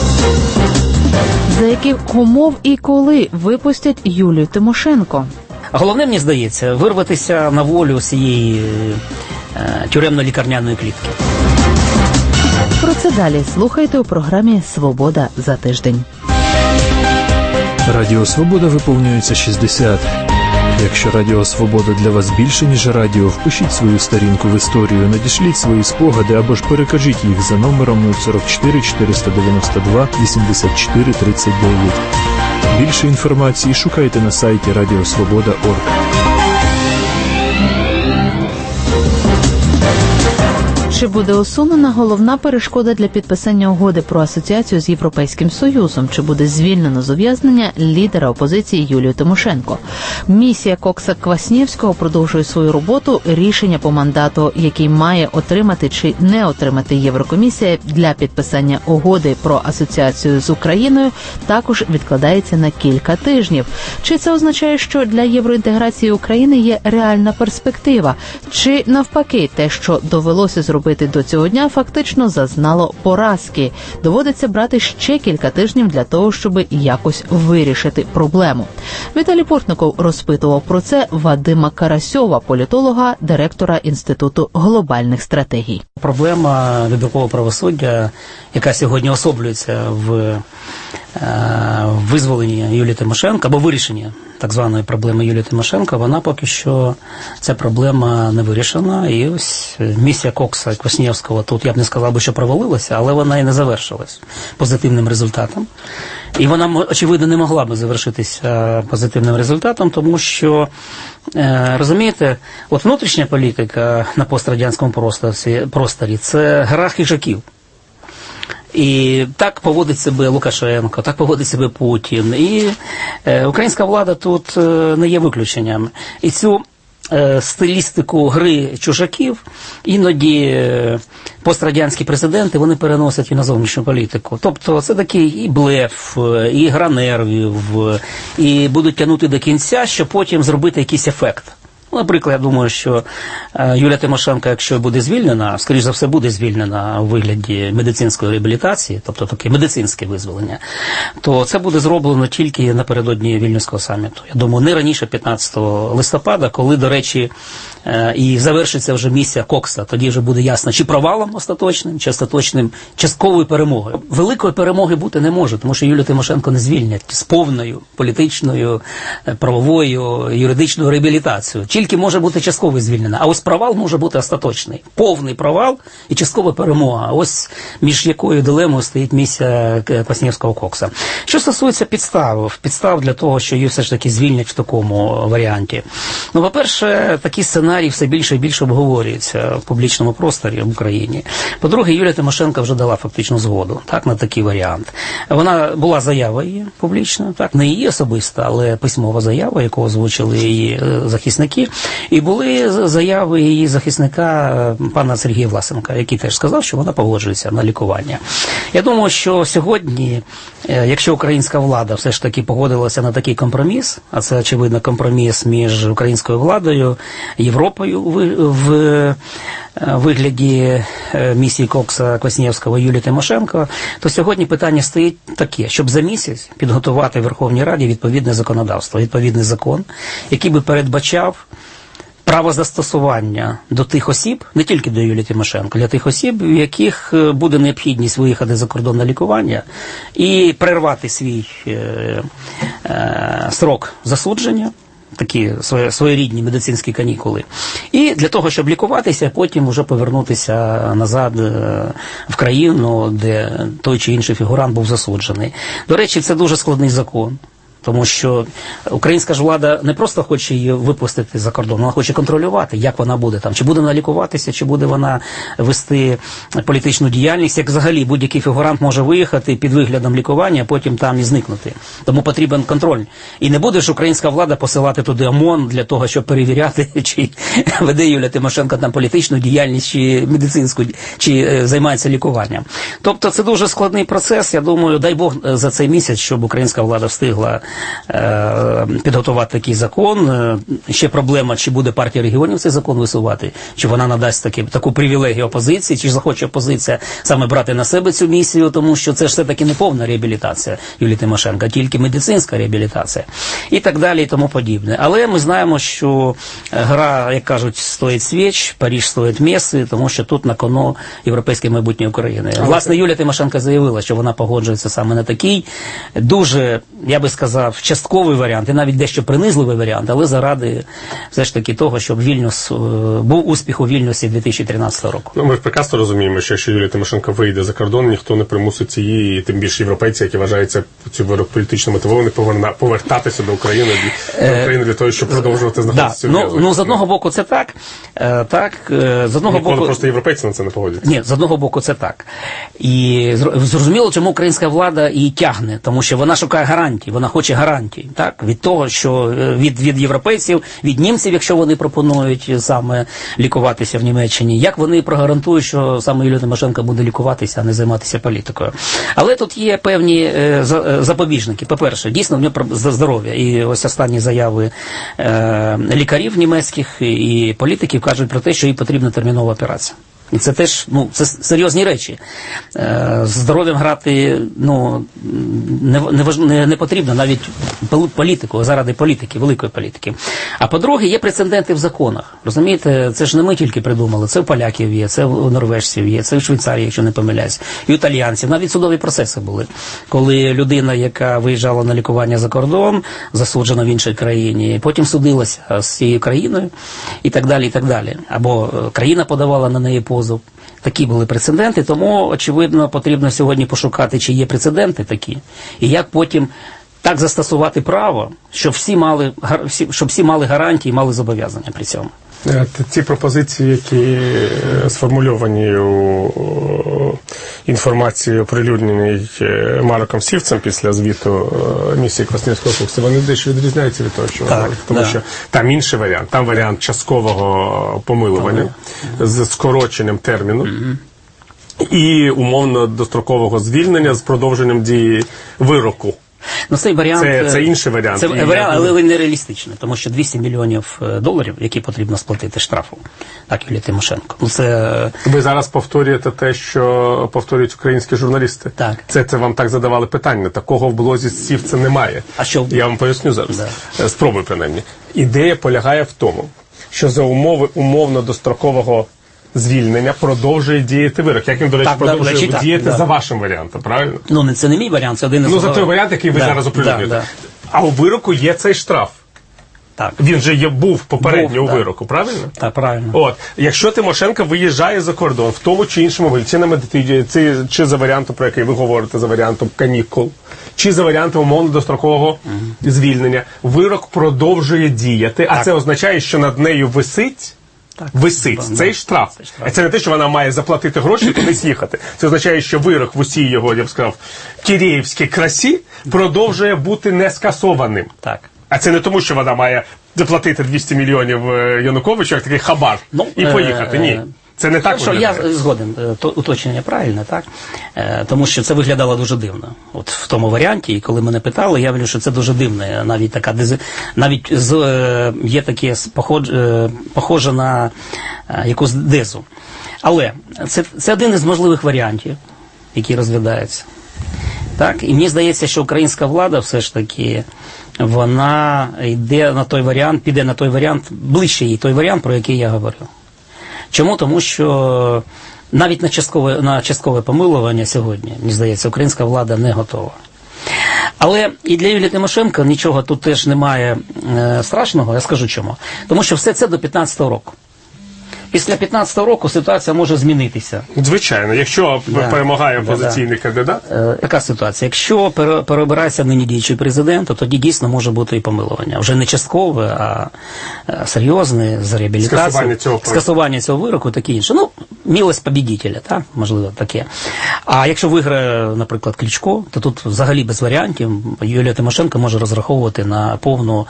Speaker 1: За яких умов і коли випустять Юлію Тимошенко?
Speaker 14: Головне, мені здається, вирватися на волю з цієї тюремно-лікарняної клітки.
Speaker 1: Про це далі слухайте у програмі «Свобода за тиждень».
Speaker 15: Радіо «Свобода» виповнюється 60. Якщо Радіо «Свобода» для вас більше, ніж радіо, впишіть свою сторінку в історію, надішліть свої спогади або ж перекажіть їх за номером 044 492 84 39. Більше інформації шукайте на сайті radiosvoboda.org.
Speaker 1: Чи буде усунена головна перешкода для підписання угоди про асоціацію з Європейським Союзом? Чи буде звільнено з ув'язнення лідера опозиції Юлію Тимошенко? Місія Кокса Кваснєвського продовжує свою роботу. Рішення по мандату, який має отримати чи не отримати Єврокомісія для підписання угоди про асоціацію з Україною, також відкладається на кілька тижнів. Чи це означає, що для євроінтеграції України є реальна перспектива? Чи навпаки, те, що довелося зробити до цього дня, фактично зазнало поразки. Доводиться брати ще кілька тижнів для того, щоб якось вирішити проблему. Віталій Портников розпитував про це Вадима Карасьова, політолога, директора Інституту глобальних стратегій.
Speaker 14: Проблема вибіркового правосуддя, яка сьогодні особлюється в визволенні Юлії Тимошенко, або вирішенні так званої проблеми Юлії Тимошенко, вона поки що, ця проблема не вирішена. І ось місія Кокса і Кваснєвського тут, я б не сказав би, що провалилася, але вона і не завершилась позитивним результатом. І вона, очевидно, не могла би завершитися позитивним результатом, тому що, розумієте, от внутрішня політика на пострадянському просторі – це гра хижаків. І так поводить себе Лукашенко, так поводить себе Путін. І українська влада тут не є виключенням. І цю стилістику гри чужаків іноді пострадянські президенти, вони переносять і на зовнішню політику. Тобто це такий і блеф, і гра нервів, і будуть тягнути до кінця, щоб потім зробити якийсь ефект. Наприклад, я думаю, що Юлія Тимошенко, якщо буде звільнена, скоріш за все буде звільнена у вигляді медицинської реабілітації, тобто таке медицинське визволення, то це буде зроблено тільки напередодні Вільнюського саміту. Я думаю, не раніше 15 листопада, коли, до речі, і завершиться вже місія Кокса. Тоді вже буде ясно, чи провалом остаточним, чи остаточним частковою перемогою. Великої перемоги бути не може, тому що Юлію Тимошенко не звільнять з повною політичною, правовою, юридичною реабілітацією. Тільки може бути частково звільнена. А ось провал може бути остаточний. Повний провал і часткова перемога. Ось між якою дилемою стоїть місія Квасневського Кокса. Що стосується підстав для того, що її все ж таки звільнять в такому варіанті. Ну, по-перше, такі сценарії все більше і більше обговорюються в публічному просторі в Україні. По-друге, Юлія Тимошенко вже дала фактично згоду, так, на такий варіант. Вона була заява її публічна, так, не її особиста, але письмова заява, яку озвучили її захисники. І були заяви її захисника пана Сергія Власенка, який теж сказав, що вона погоджується на лікування. Я думаю, що сьогодні, якщо українська влада все ж таки погодилася на такий компроміс, а це, очевидно, компроміс між українською владою, Європою в вигляді місії Кокса, Квасневського, Юлії Тимошенко, то сьогодні питання стоїть таке, щоб за місяць підготувати Верховній Раді відповідне законодавство, відповідний закон, який би передбачав право застосування до тих осіб, не тільки до Юлії Тимошенко, для тих осіб, в яких буде необхідність виїхати за кордон на лікування і перервати свій срок засудження, такі своєрідні медицинські канікули. І для того, щоб лікуватися, потім вже повернутися назад в країну, де той чи інший фігурант був засуджений. До речі, це дуже складний закон. Тому що українська ж влада не просто хоче її випустити за кордон, вона хоче контролювати, як вона буде там, чи буде вона лікуватися, чи буде вона вести політичну діяльність, як взагалі будь-який фігурант може виїхати під виглядом лікування, а потім там і зникнути. Тому потрібен контроль. І не буде ж українська влада посилати туди ОМОН для того, щоб перевіряти, чи веде Юлія Тимошенко там політичну діяльність, чи медицинську, чи займається лікуванням. Тобто це дуже складний процес. Я думаю, дай Бог за цей місяць, щоб українська влада встигла підготувати такий закон. Ще проблема, чи буде партія регіонів цей закон висувати, чи вона надасть таку привілегію опозиції, чи захоче опозиція саме брати на себе цю місію, тому що це ж все-таки не повна реабілітація Юлії Тимошенко, а тільки медицинська реабілітація і так далі і тому подібне. Але ми знаємо, що гра, як кажуть, стоїть свіч, Париж стоїть міси, тому що тут на кону європейське майбутнє України. Власне, Юлія Тимошенко заявила, що вона погоджується саме на такий дуже, я би сказав, частковий варіант, і навіть дещо принизливий варіант, але заради все ж таки того, щоб Вільнюс був успіх у Вільнюсі 2013 року.
Speaker 6: Ну, ми прекрасно розуміємо, що якщо Юлія Тимошенко вийде за кордон, ніхто не примусить її, і тим більше європейці, які вважаються цю вирок політично мотивований, повертатися до України для того, щоб продовжувати знаходитися у в'язниці.
Speaker 14: Ну, з одного боку це так. З одного боку
Speaker 6: просто європейці на це не погодяться.
Speaker 14: Ні, з одного боку це так. І зрозуміло, чому українська влада її тягне, тому що вона шукає гарантій, вона хоче гарантій, так, від того, що від європейців, від німців, якщо вони пропонують саме лікуватися в Німеччині, як вони прогарантують, що саме Юлія Тимошенко буде лікуватися, а не займатися політикою. Але тут є певні запобіжники. По-перше, дійсно в нього здоров'я. І ось останні заяви лікарів німецьких і політиків кажуть про те, що їй потрібна термінова операція. І це теж, це серйозні речі. З здоров'ям грати, не потрібно навіть політику, заради політики, великої політики. А по-друге, є прецеденти в законах. Розумієте, це ж не ми тільки придумали. Це у поляків є, це у норвежців є, це у Швейцарії, якщо не помиляюсь, і у італіянців. Навіть судові процеси були. Коли людина, яка виїжджала на лікування за кордон, засуджена в іншій країні, потім судилася з цією країною і так далі, і так далі. Або країна подавала на неї позов. Такі були прецеденти, тому, очевидно, потрібно сьогодні пошукати, чи є прецеденти такі, і як потім так застосувати право, щоб всі мали гарантії, мали зобов'язання при цьому.
Speaker 6: Ці пропозиції, які сформульовані у інформації, оприлюдненій Марком Сівцем після звіту місії Квасневського Кокса, вони дещо відрізняються від того, що ви говорите. Тому що там інший варіант. Там варіант часткового помилування з скороченням терміну і умовно дострокового звільнення з продовженням дії вироку.
Speaker 14: Ну, цей варіант,
Speaker 6: це інший варіант.
Speaker 14: Це варіант, але він нереалістичний, тому що $200 мільйонів, які потрібно сплатити штрафу, так, Юлії Тимошенко. Ну, це...
Speaker 6: Ви зараз повторюєте те, що повторюють українські журналісти.
Speaker 14: Так.
Speaker 6: Це вам так задавали питання. Такого в блозі Сівця немає.
Speaker 14: А що?
Speaker 6: Я вам поясню зараз. Да. Спробую, принаймні. Ідея полягає в тому, що за умови умовно-дострокового звільнення продовжує діяти вирок. Як він, до речі, продовжує діяти за вашим варіантом, правильно?
Speaker 14: Ну, це не мій варіант, це один із...
Speaker 6: Ну, за той варіант, який ви зараз оприлюднюєте. А у вироку є цей штраф.
Speaker 14: Так.
Speaker 6: Він же був попередньо у вироку, правильно?
Speaker 14: Так, правильно.
Speaker 6: От, якщо Тимошенко виїжджає за кордон, в тому чи іншому вигляді, чи за варіантом, про який ви говорите, за варіантом канікул, чи за варіантом умовно-дострокового звільнення, вирок продовжує діяти, а це означає, що над нею висить цей штраф. А це не те, що вона має заплатити гроші і кудись їхати. Це означає, що вирок в усій його, я б сказав, киреївській красі продовжує бути не скасованим.
Speaker 14: Так.
Speaker 6: А це не тому, що вона має заплатити 200 мільйонів Януковичу, як такий хабар, і поїхати. Ні. Це не так виглядає.
Speaker 14: Я згоден, уточнення правильне, так? Тому що це виглядало дуже дивно. От в тому варіанті, і коли мене питали, я говорю, що це дуже дивно. Навіть є таке похоже на якусь дезу. Але це один із можливих варіантів, який розглядається. Так? І мені здається, що українська влада все ж таки вона піде на той варіант, ближче їй той варіант, про який я говорив. Чому? Тому що навіть на часткове помилування сьогодні, мені здається, українська влада не готова. Але і для Юлії Тимошенко нічого тут теж немає страшного, я скажу чому. Тому що все це до 15-го року. Після 15-го року ситуація може змінитися.
Speaker 6: Звичайно, якщо перемагає опозиційний кандидат.
Speaker 14: Така ситуація. Якщо переобирається нині діючий президент, то тоді дійсно може бути і помилування. Вже не часткове, а серйозне, з реабілітацією, скасування цього вироку, таке інше. Ну, милость победителя, так, можливо, таке. А якщо виграє, наприклад, Кличко, то тут взагалі без варіантів Юлія Тимошенко може розраховувати на повну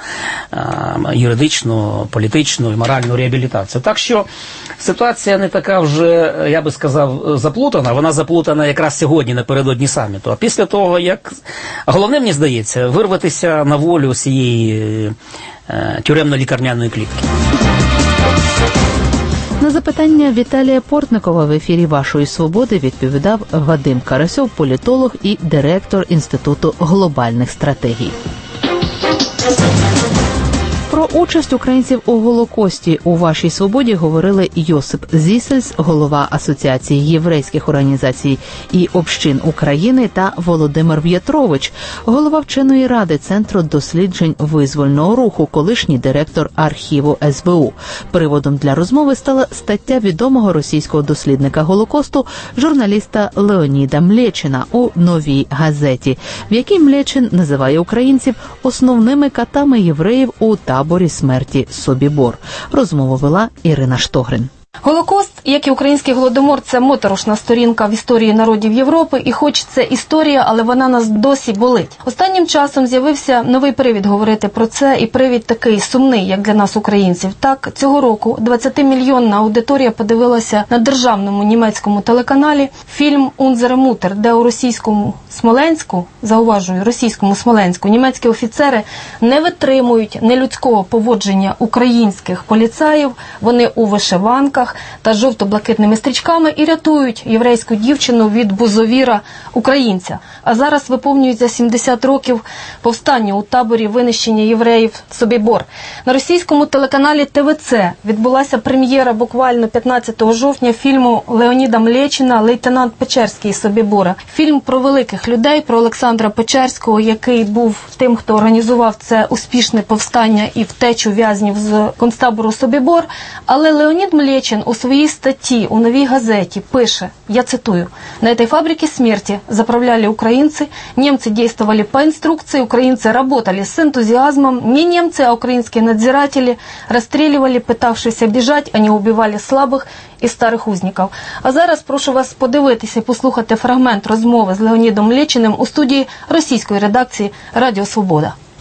Speaker 14: юридичну, політичну і моральну реабілітацію. Так що ситуація не така вже, я би сказав, заплутана. Вона заплутана якраз сьогодні, напередодні саміту. А після того, як... Головне, мені здається, вирватися на волю з цієї тюремно-лікарняної клітки.
Speaker 1: На запитання Віталія Портникова в ефірі «Вашої свободи» відповідав Вадим Карасьов, політолог і директор Інституту глобальних стратегій. Про участь українців у Голокості у «Вашій свободі» говорили Йосип Зісельс, голова Асоціації єврейських організацій і общин України, та Володимир В'ятрович, голова вченої ради Центру досліджень визвольного руху, колишній директор архіву СБУ. Приводом для розмови стала стаття відомого російського дослідника Голокосту, журналіста Леоніда Млєчина у «Новій газеті», в якій Млєчин називає українців основними катами євреїв у таборі смерті Собібор. Розмову вела Ірина Штогрин.
Speaker 16: Голокост, як і український голодомор, це моторошна сторінка в історії народів Європи, і хоч це історія, але вона нас досі болить. Останнім часом з'явився новий привід говорити про це, і привід такий сумний, як для нас, українців. Так, цього року 20-мільйонна аудиторія подивилася на державному німецькому телеканалі фільм «Унзере Мутер», де у російському Смоленську, зауважую, російському Смоленську, німецькі офіцери не витримують нелюдського поводження українських поліцаїв, вони у вишиванках та жовто-блакитними стрічками і рятують єврейську дівчину від бузовіра українця. А зараз виповнюється 70 років повстання у таборі винищення євреїв Собібор. На російському телеканалі ТВЦ відбулася прем'єра буквально 15 жовтня фільму Леоніда Млєчина «Лейтенант Печерський із Собібора». Фільм про великих людей, про Олександра Печерського, який був тим, хто організував це успішне повстання і втечу в'язнів з концтабору Собібор. Але Леонід Млєчин у своей статье у «Новой газете» пише, я цитую, «На этой фабрике смерти заправляли украинцы, немцы действовали по инструкции, украинцы работали с энтузиазмом, не немцы, а украинские надзиратели расстреливали пытавшихся бежать, они убивали слабых і старих узників». А зараз прошу вас подивитися і послухати фрагмент розмови з Леонідом Млєчиним у студії російської редакції «Радіо Свобода».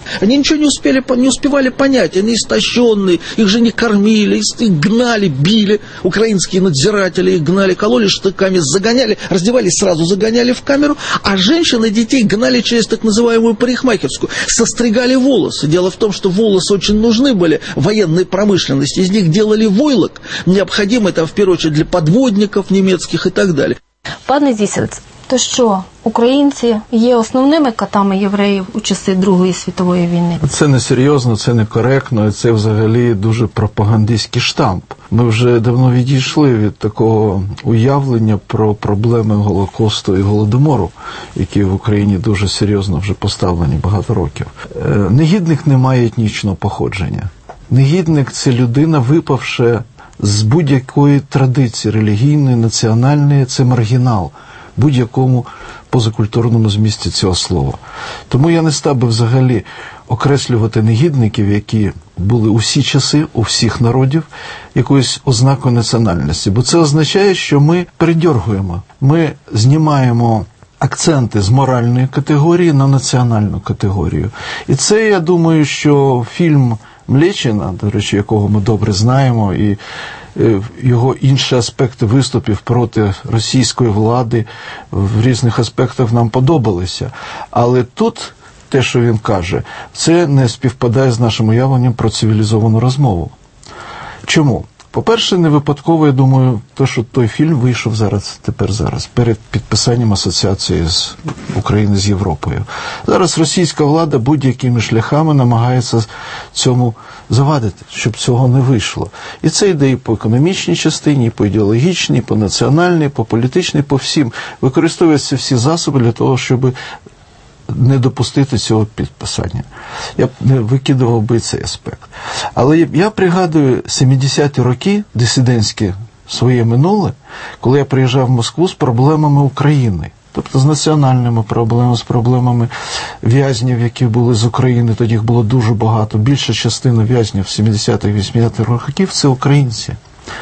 Speaker 17: Они ничего не успевали понять, они истощенные, их же не кормили, их гнали, били, украинские надзиратели их гнали, кололи штыками, загоняли, раздевались сразу, загоняли в камеру, а женщин и детей гнали через так называемую парикмахерскую, состригали волосы. Дело в том, что волосы очень нужны были военной промышленности, из них делали войлок, необходимый там в первую очередь для подводников немецких и так далее.
Speaker 16: Пане Зісельц, то що, українці є основними катами євреїв у часи Другої світової війни?
Speaker 13: Це несерйозно, це некоректно, це взагалі дуже пропагандистський штамп. Ми вже давно відійшли від такого уявлення про проблеми Голокосту і Голодомору, які в Україні дуже серйозно вже поставлені багато років. Негідник не має етнічного походження. Негідник – це людина, випавши з будь-якої традиції релігійної, національної, це маргінал в будь-якому позакультурному змісті цього слова. Тому я не став би взагалі окреслювати негідників, які були у всі часи, у всіх народів, якоюсь ознакою національності. Бо це означає, що ми передьоргуємо, ми знімаємо акценти з моральної категорії на національну категорію. І це, я думаю, що фільм Млечина, до речі, якого ми добре знаємо, і його інші аспекти виступів проти російської влади в різних аспектах нам подобалися. Але тут те, що він каже, це не співпадає з нашим уявленням про цивілізовану розмову. Чому? По-перше, не випадково, я думаю, то, що той фільм вийшов зараз, перед підписанням асоціації з України з Європою. Зараз російська влада будь-якими шляхами намагається цьому завадити, щоб цього не вийшло. І це йде і по економічній частині, і по ідеологічній, і по національній, і по політичній, по всім. Використовуються всі засоби для того, щоб не допустити цього підписання. Я б не викидував би цей аспект. Але я пригадую 70-ті роки, дисидентське своє минуле, коли я приїжджав в Москву з проблемами України. Тобто з національними проблемами, з проблемами в'язнів, які були з України, тоді їх було дуже багато. Більша частина в'язнів 70-х, 80-х років – це українці.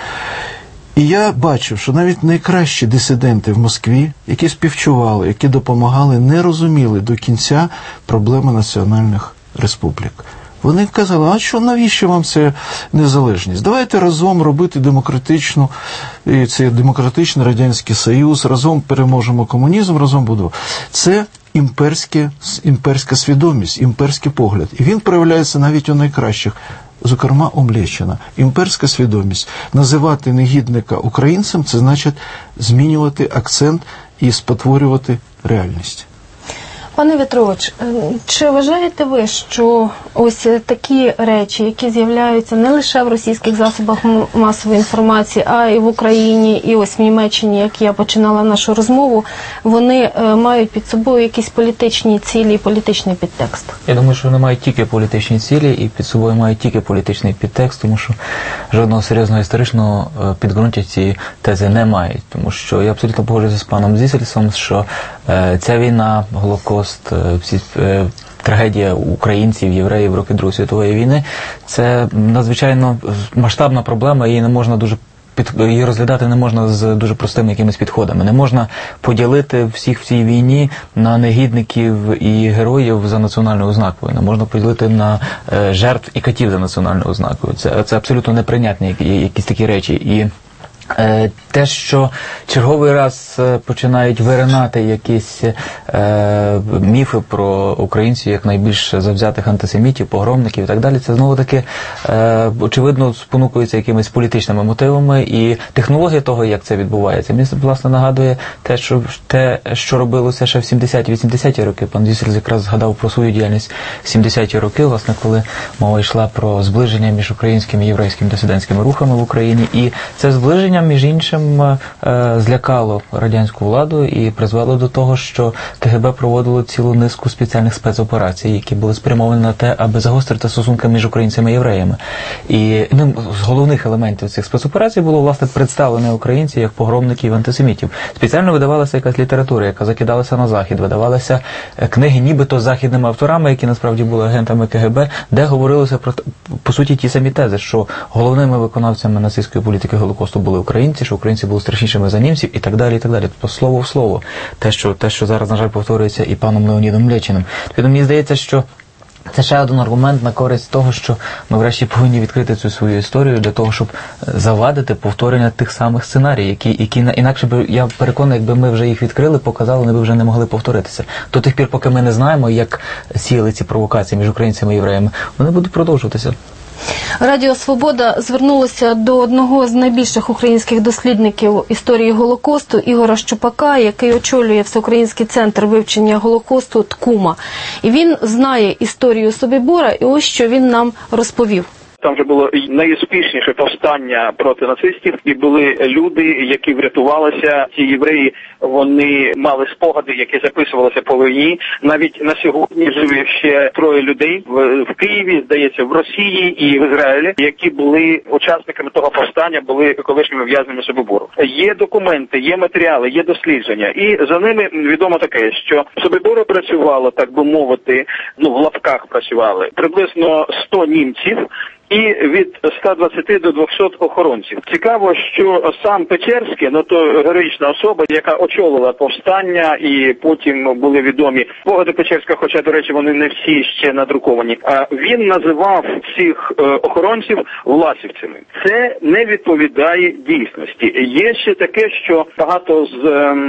Speaker 13: І я бачив, що навіть найкращі дисиденти в Москві, які співчували, які допомагали, не розуміли до кінця проблеми національних республік. Вони казали, а що, навіщо вам це незалежність? Давайте разом робити демократичну, і це демократичний Радянський Союз, разом переможемо комунізм, разом будемо. Це імперська свідомість, імперський погляд. І він проявляється навіть у найкращих, зокрема у Млечина. Імперська свідомість. Називати негідника українцем – це значить змінювати акцент і спотворювати реальність.
Speaker 16: Пане В'ятрович, чи вважаєте ви, що ось такі речі, які з'являються не лише в російських засобах масової інформації, а й в Україні, і ось в Німеччині, як я починала нашу розмову, вони мають під собою якісь політичні цілі і політичний підтекст?
Speaker 18: Я думаю, що вони мають тільки політичні цілі і під собою мають тільки політичний підтекст, тому що жодного серйозного історичного підґрунтя ці тези не мають. Тому що я абсолютно погоджуюся з паном Зісельсом, що ця війна, Голокост, всі трагедія українців, євреїв в роки Другої світової війни – це надзвичайно масштабна проблема, її не можна її розглядати не можна з дуже простими якимись підходами. Не можна поділити всіх в цій війні на негідників і героїв за національною ознакою. Не можна поділити на жертв і катів за національною ознакою. Це абсолютно неприйнятні якісь такі речі. І те, що черговий раз починають виринати якісь міфи про українців як найбільш завзятих антисемітів, погромників і так далі, це знову-таки очевидно спонукується якимись політичними мотивами, і технологія того, як це відбувається, мені, власне, нагадує те, що робилося ще в 70-80-ті роки. Пан Зісельс якраз згадав про свою діяльність в 70-ті роки, власне, коли мова йшла про зближення між українськими і єврейськими дисидентськими рухами в Україні, і це зближення, між іншим, злякало радянську владу і призвело до того, що КГБ проводило цілу низку спеціальних спецоперацій, які були спрямовані на те, аби загострити стосунки між українцями і євреями. І одним з головних елементів цих спецоперацій було, власне, представлення українців як погромників і антисемітів. Спеціально видавалася якась література, яка закидалася на Захід, видавалися книги нібито з західними авторами, які насправді були агентами КГБ, де говорилося про, по суті, ті самі тези, що головними виконавцями нацистської політики Голокосту були українці, що українці були страшнішими за німців і так далі, і так далі. Тобто слово в слово. Те, що зараз, на жаль, повторюється і паном Леонідом Млечиним. Тобто мені здається, що Це ще один аргумент на користь того, що ми врешті повинні відкрити цю свою історію для того, щоб завадити повторення тих самих сценаріїв, які інакше б, я переконаний, якби ми вже їх відкрили, показали, вони б вже не могли повторитися. До тих пір, поки ми не знаємо, як сіяли ці провокації між українцями і євреями, вони будуть продовжуватися.
Speaker 16: Радіо «Свобода» звернулося до одного з найбільших українських дослідників історії Голокосту Ігоря Щупака, який очолює Всеукраїнський центр вивчення Голокосту ТКУМА. І він знає історію Собібора, і ось що він нам розповів.
Speaker 19: Там вже було найуспішніше повстання проти нацистів, і були люди, які врятувалися. Ці євреї, вони мали спогади, які записувалися по війні. Навіть на сьогодні живе ще 3 людей в Києві, здається, в Росії і в Ізраїлі, які були учасниками того повстання, були колишніми в'язнями Собібору. Є документи, є матеріали, є дослідження. І за ними відомо таке, що в Собібору працювало, так би мовити, в лапках працювали, приблизно 100 німців, і від 120 до 200 охоронців. Цікаво, що сам Печерський, то героїчна особа, яка очолила повстання, і потім були відомі спогади Печерського, хоча, до речі, вони не всі ще надруковані. Він називав цих охоронців власівцями. Це не відповідає дійсності. Є ще таке, що багато з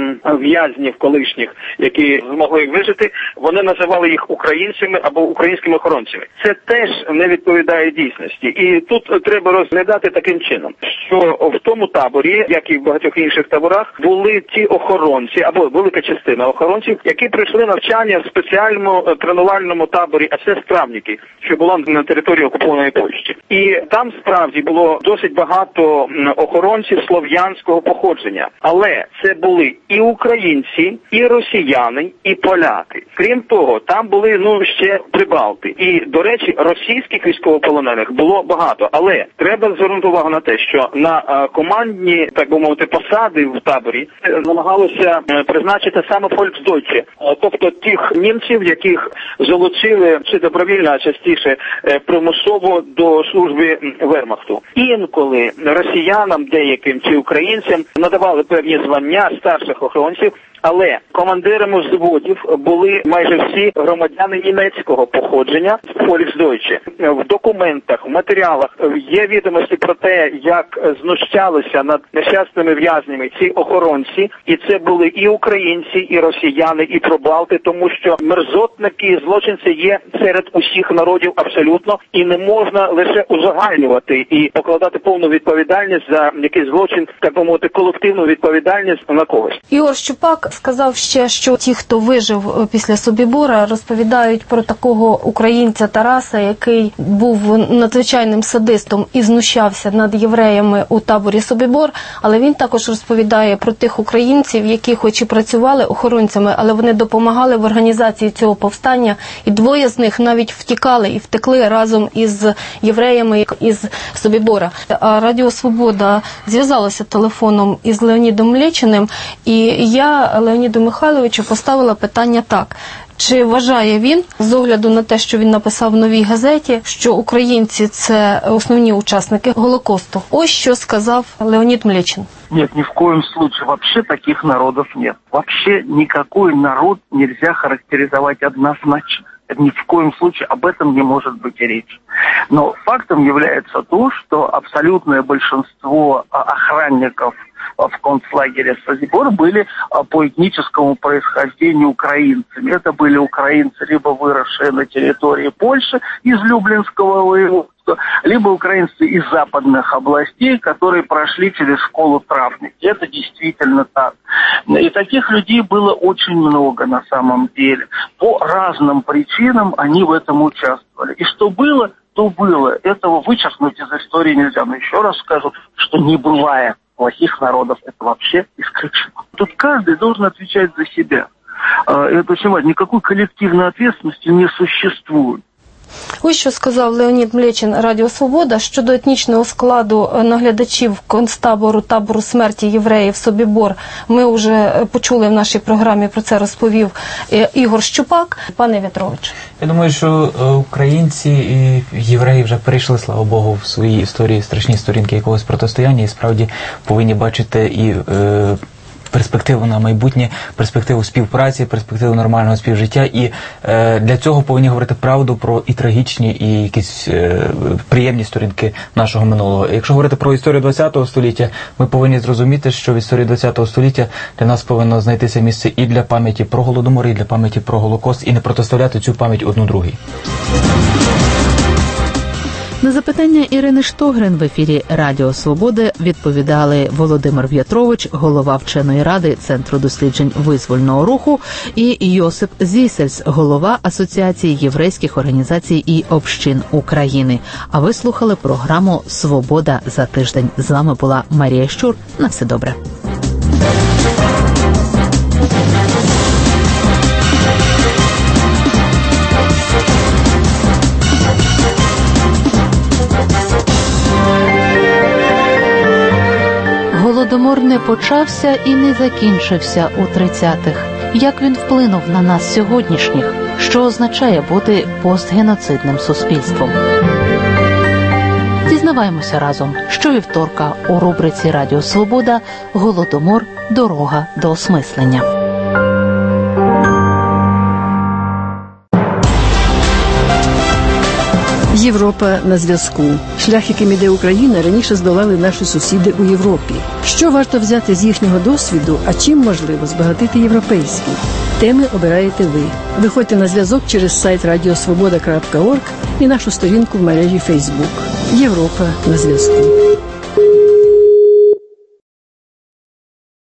Speaker 19: в'язнів колишніх, які змогли вижити, вони називали їх українцями або українськими охоронцями. Це теж не відповідає дійсності. І тут треба розглядати таким чином, що в тому таборі, як і в багатьох інших таборах, були ті охоронці, або велика частина охоронців, які прийшли навчання в спеціальному тренувальному таборі, а це Стравніки, що було на території окупованої Польщі. І там справді було досить багато охоронців слов'янського походження. Але це були і українці, і росіяни, і поляки. Крім того, там були ще прибалти. І, до речі, російських військовополонених було багато, але треба звернути увагу на те, що на командні, так би мовити, посади в таборі намагалося призначити саме Volksdeutsche, тобто тих німців, яких залучили чи добровільно, а частіше примусово до служби вермахту. Інколи росіянам деяким чи українцям надавали певні звання старших охоронців, але командирами взводів були майже всі громадяни німецького походження Volksdeutsche. В документах, в матеріалах є відомості про те, як знущалися над нещасними в'язнями ці охоронці, і це були і українці, і росіяни, і пробалти, тому що мерзотники, злочинці є серед усіх народів абсолютно, і не можна лише узагальнювати і покладати повну відповідальність за якийсь злочин, так би мовити, колективну відповідальність на когось.
Speaker 16: Ігор Щупак сказав ще, що ті, хто вижив після Собібора, розповідають про такого українця Тараса, який був надзвичайним садистом і знущався над євреями у таборі Собібор, але він також розповідає про тих українців, які хоч і працювали охоронцями, але вони допомагали в організації цього повстання, і 2 з них навіть втікали і втекли разом із євреями із Собібора. А Радіо «Свобода» зв'язалося телефоном із Леонідом Млечиним, і я Леоніду Михайловичу поставила питання так. Чи вважає він, з огляду на те, що він написав в «Новій газеті», що українці – це основні учасники Голокосту? Ось що сказав Леонід Млечин.
Speaker 20: Нет, ни в коем случае. Вообще таких народов нет. Вообще никакой народ нельзя характеризовать однозначно. Ни в коем случае об этом не может быть и речи. Но фактом является то, что абсолютное большинство охранников в концлагере Собибор были по этническому происхождению украинцами. Это были украинцы, либо выросшие на территории Польши из Люблинского воеводства, либо украинцы из западных областей, которые прошли через школу травники. Это действительно так. И таких людей было очень много на самом деле. По разным причинам они в этом участвовали. И что было, то было. Этого вычеркнуть из истории нельзя. Но еще раз скажу, что не бывает плохих народов. Это вообще исключено. Тут каждый должен отвечать за себя. Это очень важно. Никакой коллективной ответственности не существует.
Speaker 16: Ось що сказав Леонід Млечин Радіо «Свобода» щодо етнічного складу наглядачів концтабору табору смерті євреїв Собібор. Ми вже почули в нашій програмі, про це розповів Ігор Щупак. Пане В'ятрович.
Speaker 18: Я думаю, що українці і євреї вже перейшли, слава Богу, в своїй історії страшні сторінки якогось протистояння і справді повинні бачити і перспективу на майбутнє, перспективу співпраці, перспективу нормального співжиття. І для цього повинні говорити правду про і трагічні, і якісь приємні сторінки нашого минулого. Якщо говорити про історію ХХ століття, ми повинні зрозуміти, що в історії ХХ століття для нас повинно знайтися місце і для пам'яті про Голодомор, і для пам'яті про Голокост, і не протиставляти цю пам'ять одну другій.
Speaker 1: На запитання Ірини Штогрин в ефірі Радіо Свободи відповідали Володимир В'ятрович, голова вченої ради Центру досліджень визвольного руху, і Йосип Зісельс, голова Асоціації єврейських організацій і общин України. А ви слухали програму «Свобода за тиждень». З вами була Марія Щур. На все добре. Голодомор не почався і не закінчився у 30-х. Як він вплинув на нас сьогоднішніх? Що означає бути постгеноцидним суспільством? Дізнаваємося разом щовівторка у рубриці «Радіо Свобода» «Голодомор. Дорога до осмислення».
Speaker 21: Європа на зв'язку. Шлях, яким іде Україна, раніше здолали наші сусіди у Європі. Що варто взяти з їхнього досвіду, а чим можливо збагатити європейський? Теми обираєте ви. Виходьте на зв'язок через сайт radiosvoboda.org і нашу сторінку в мережі Facebook. Європа на зв'язку.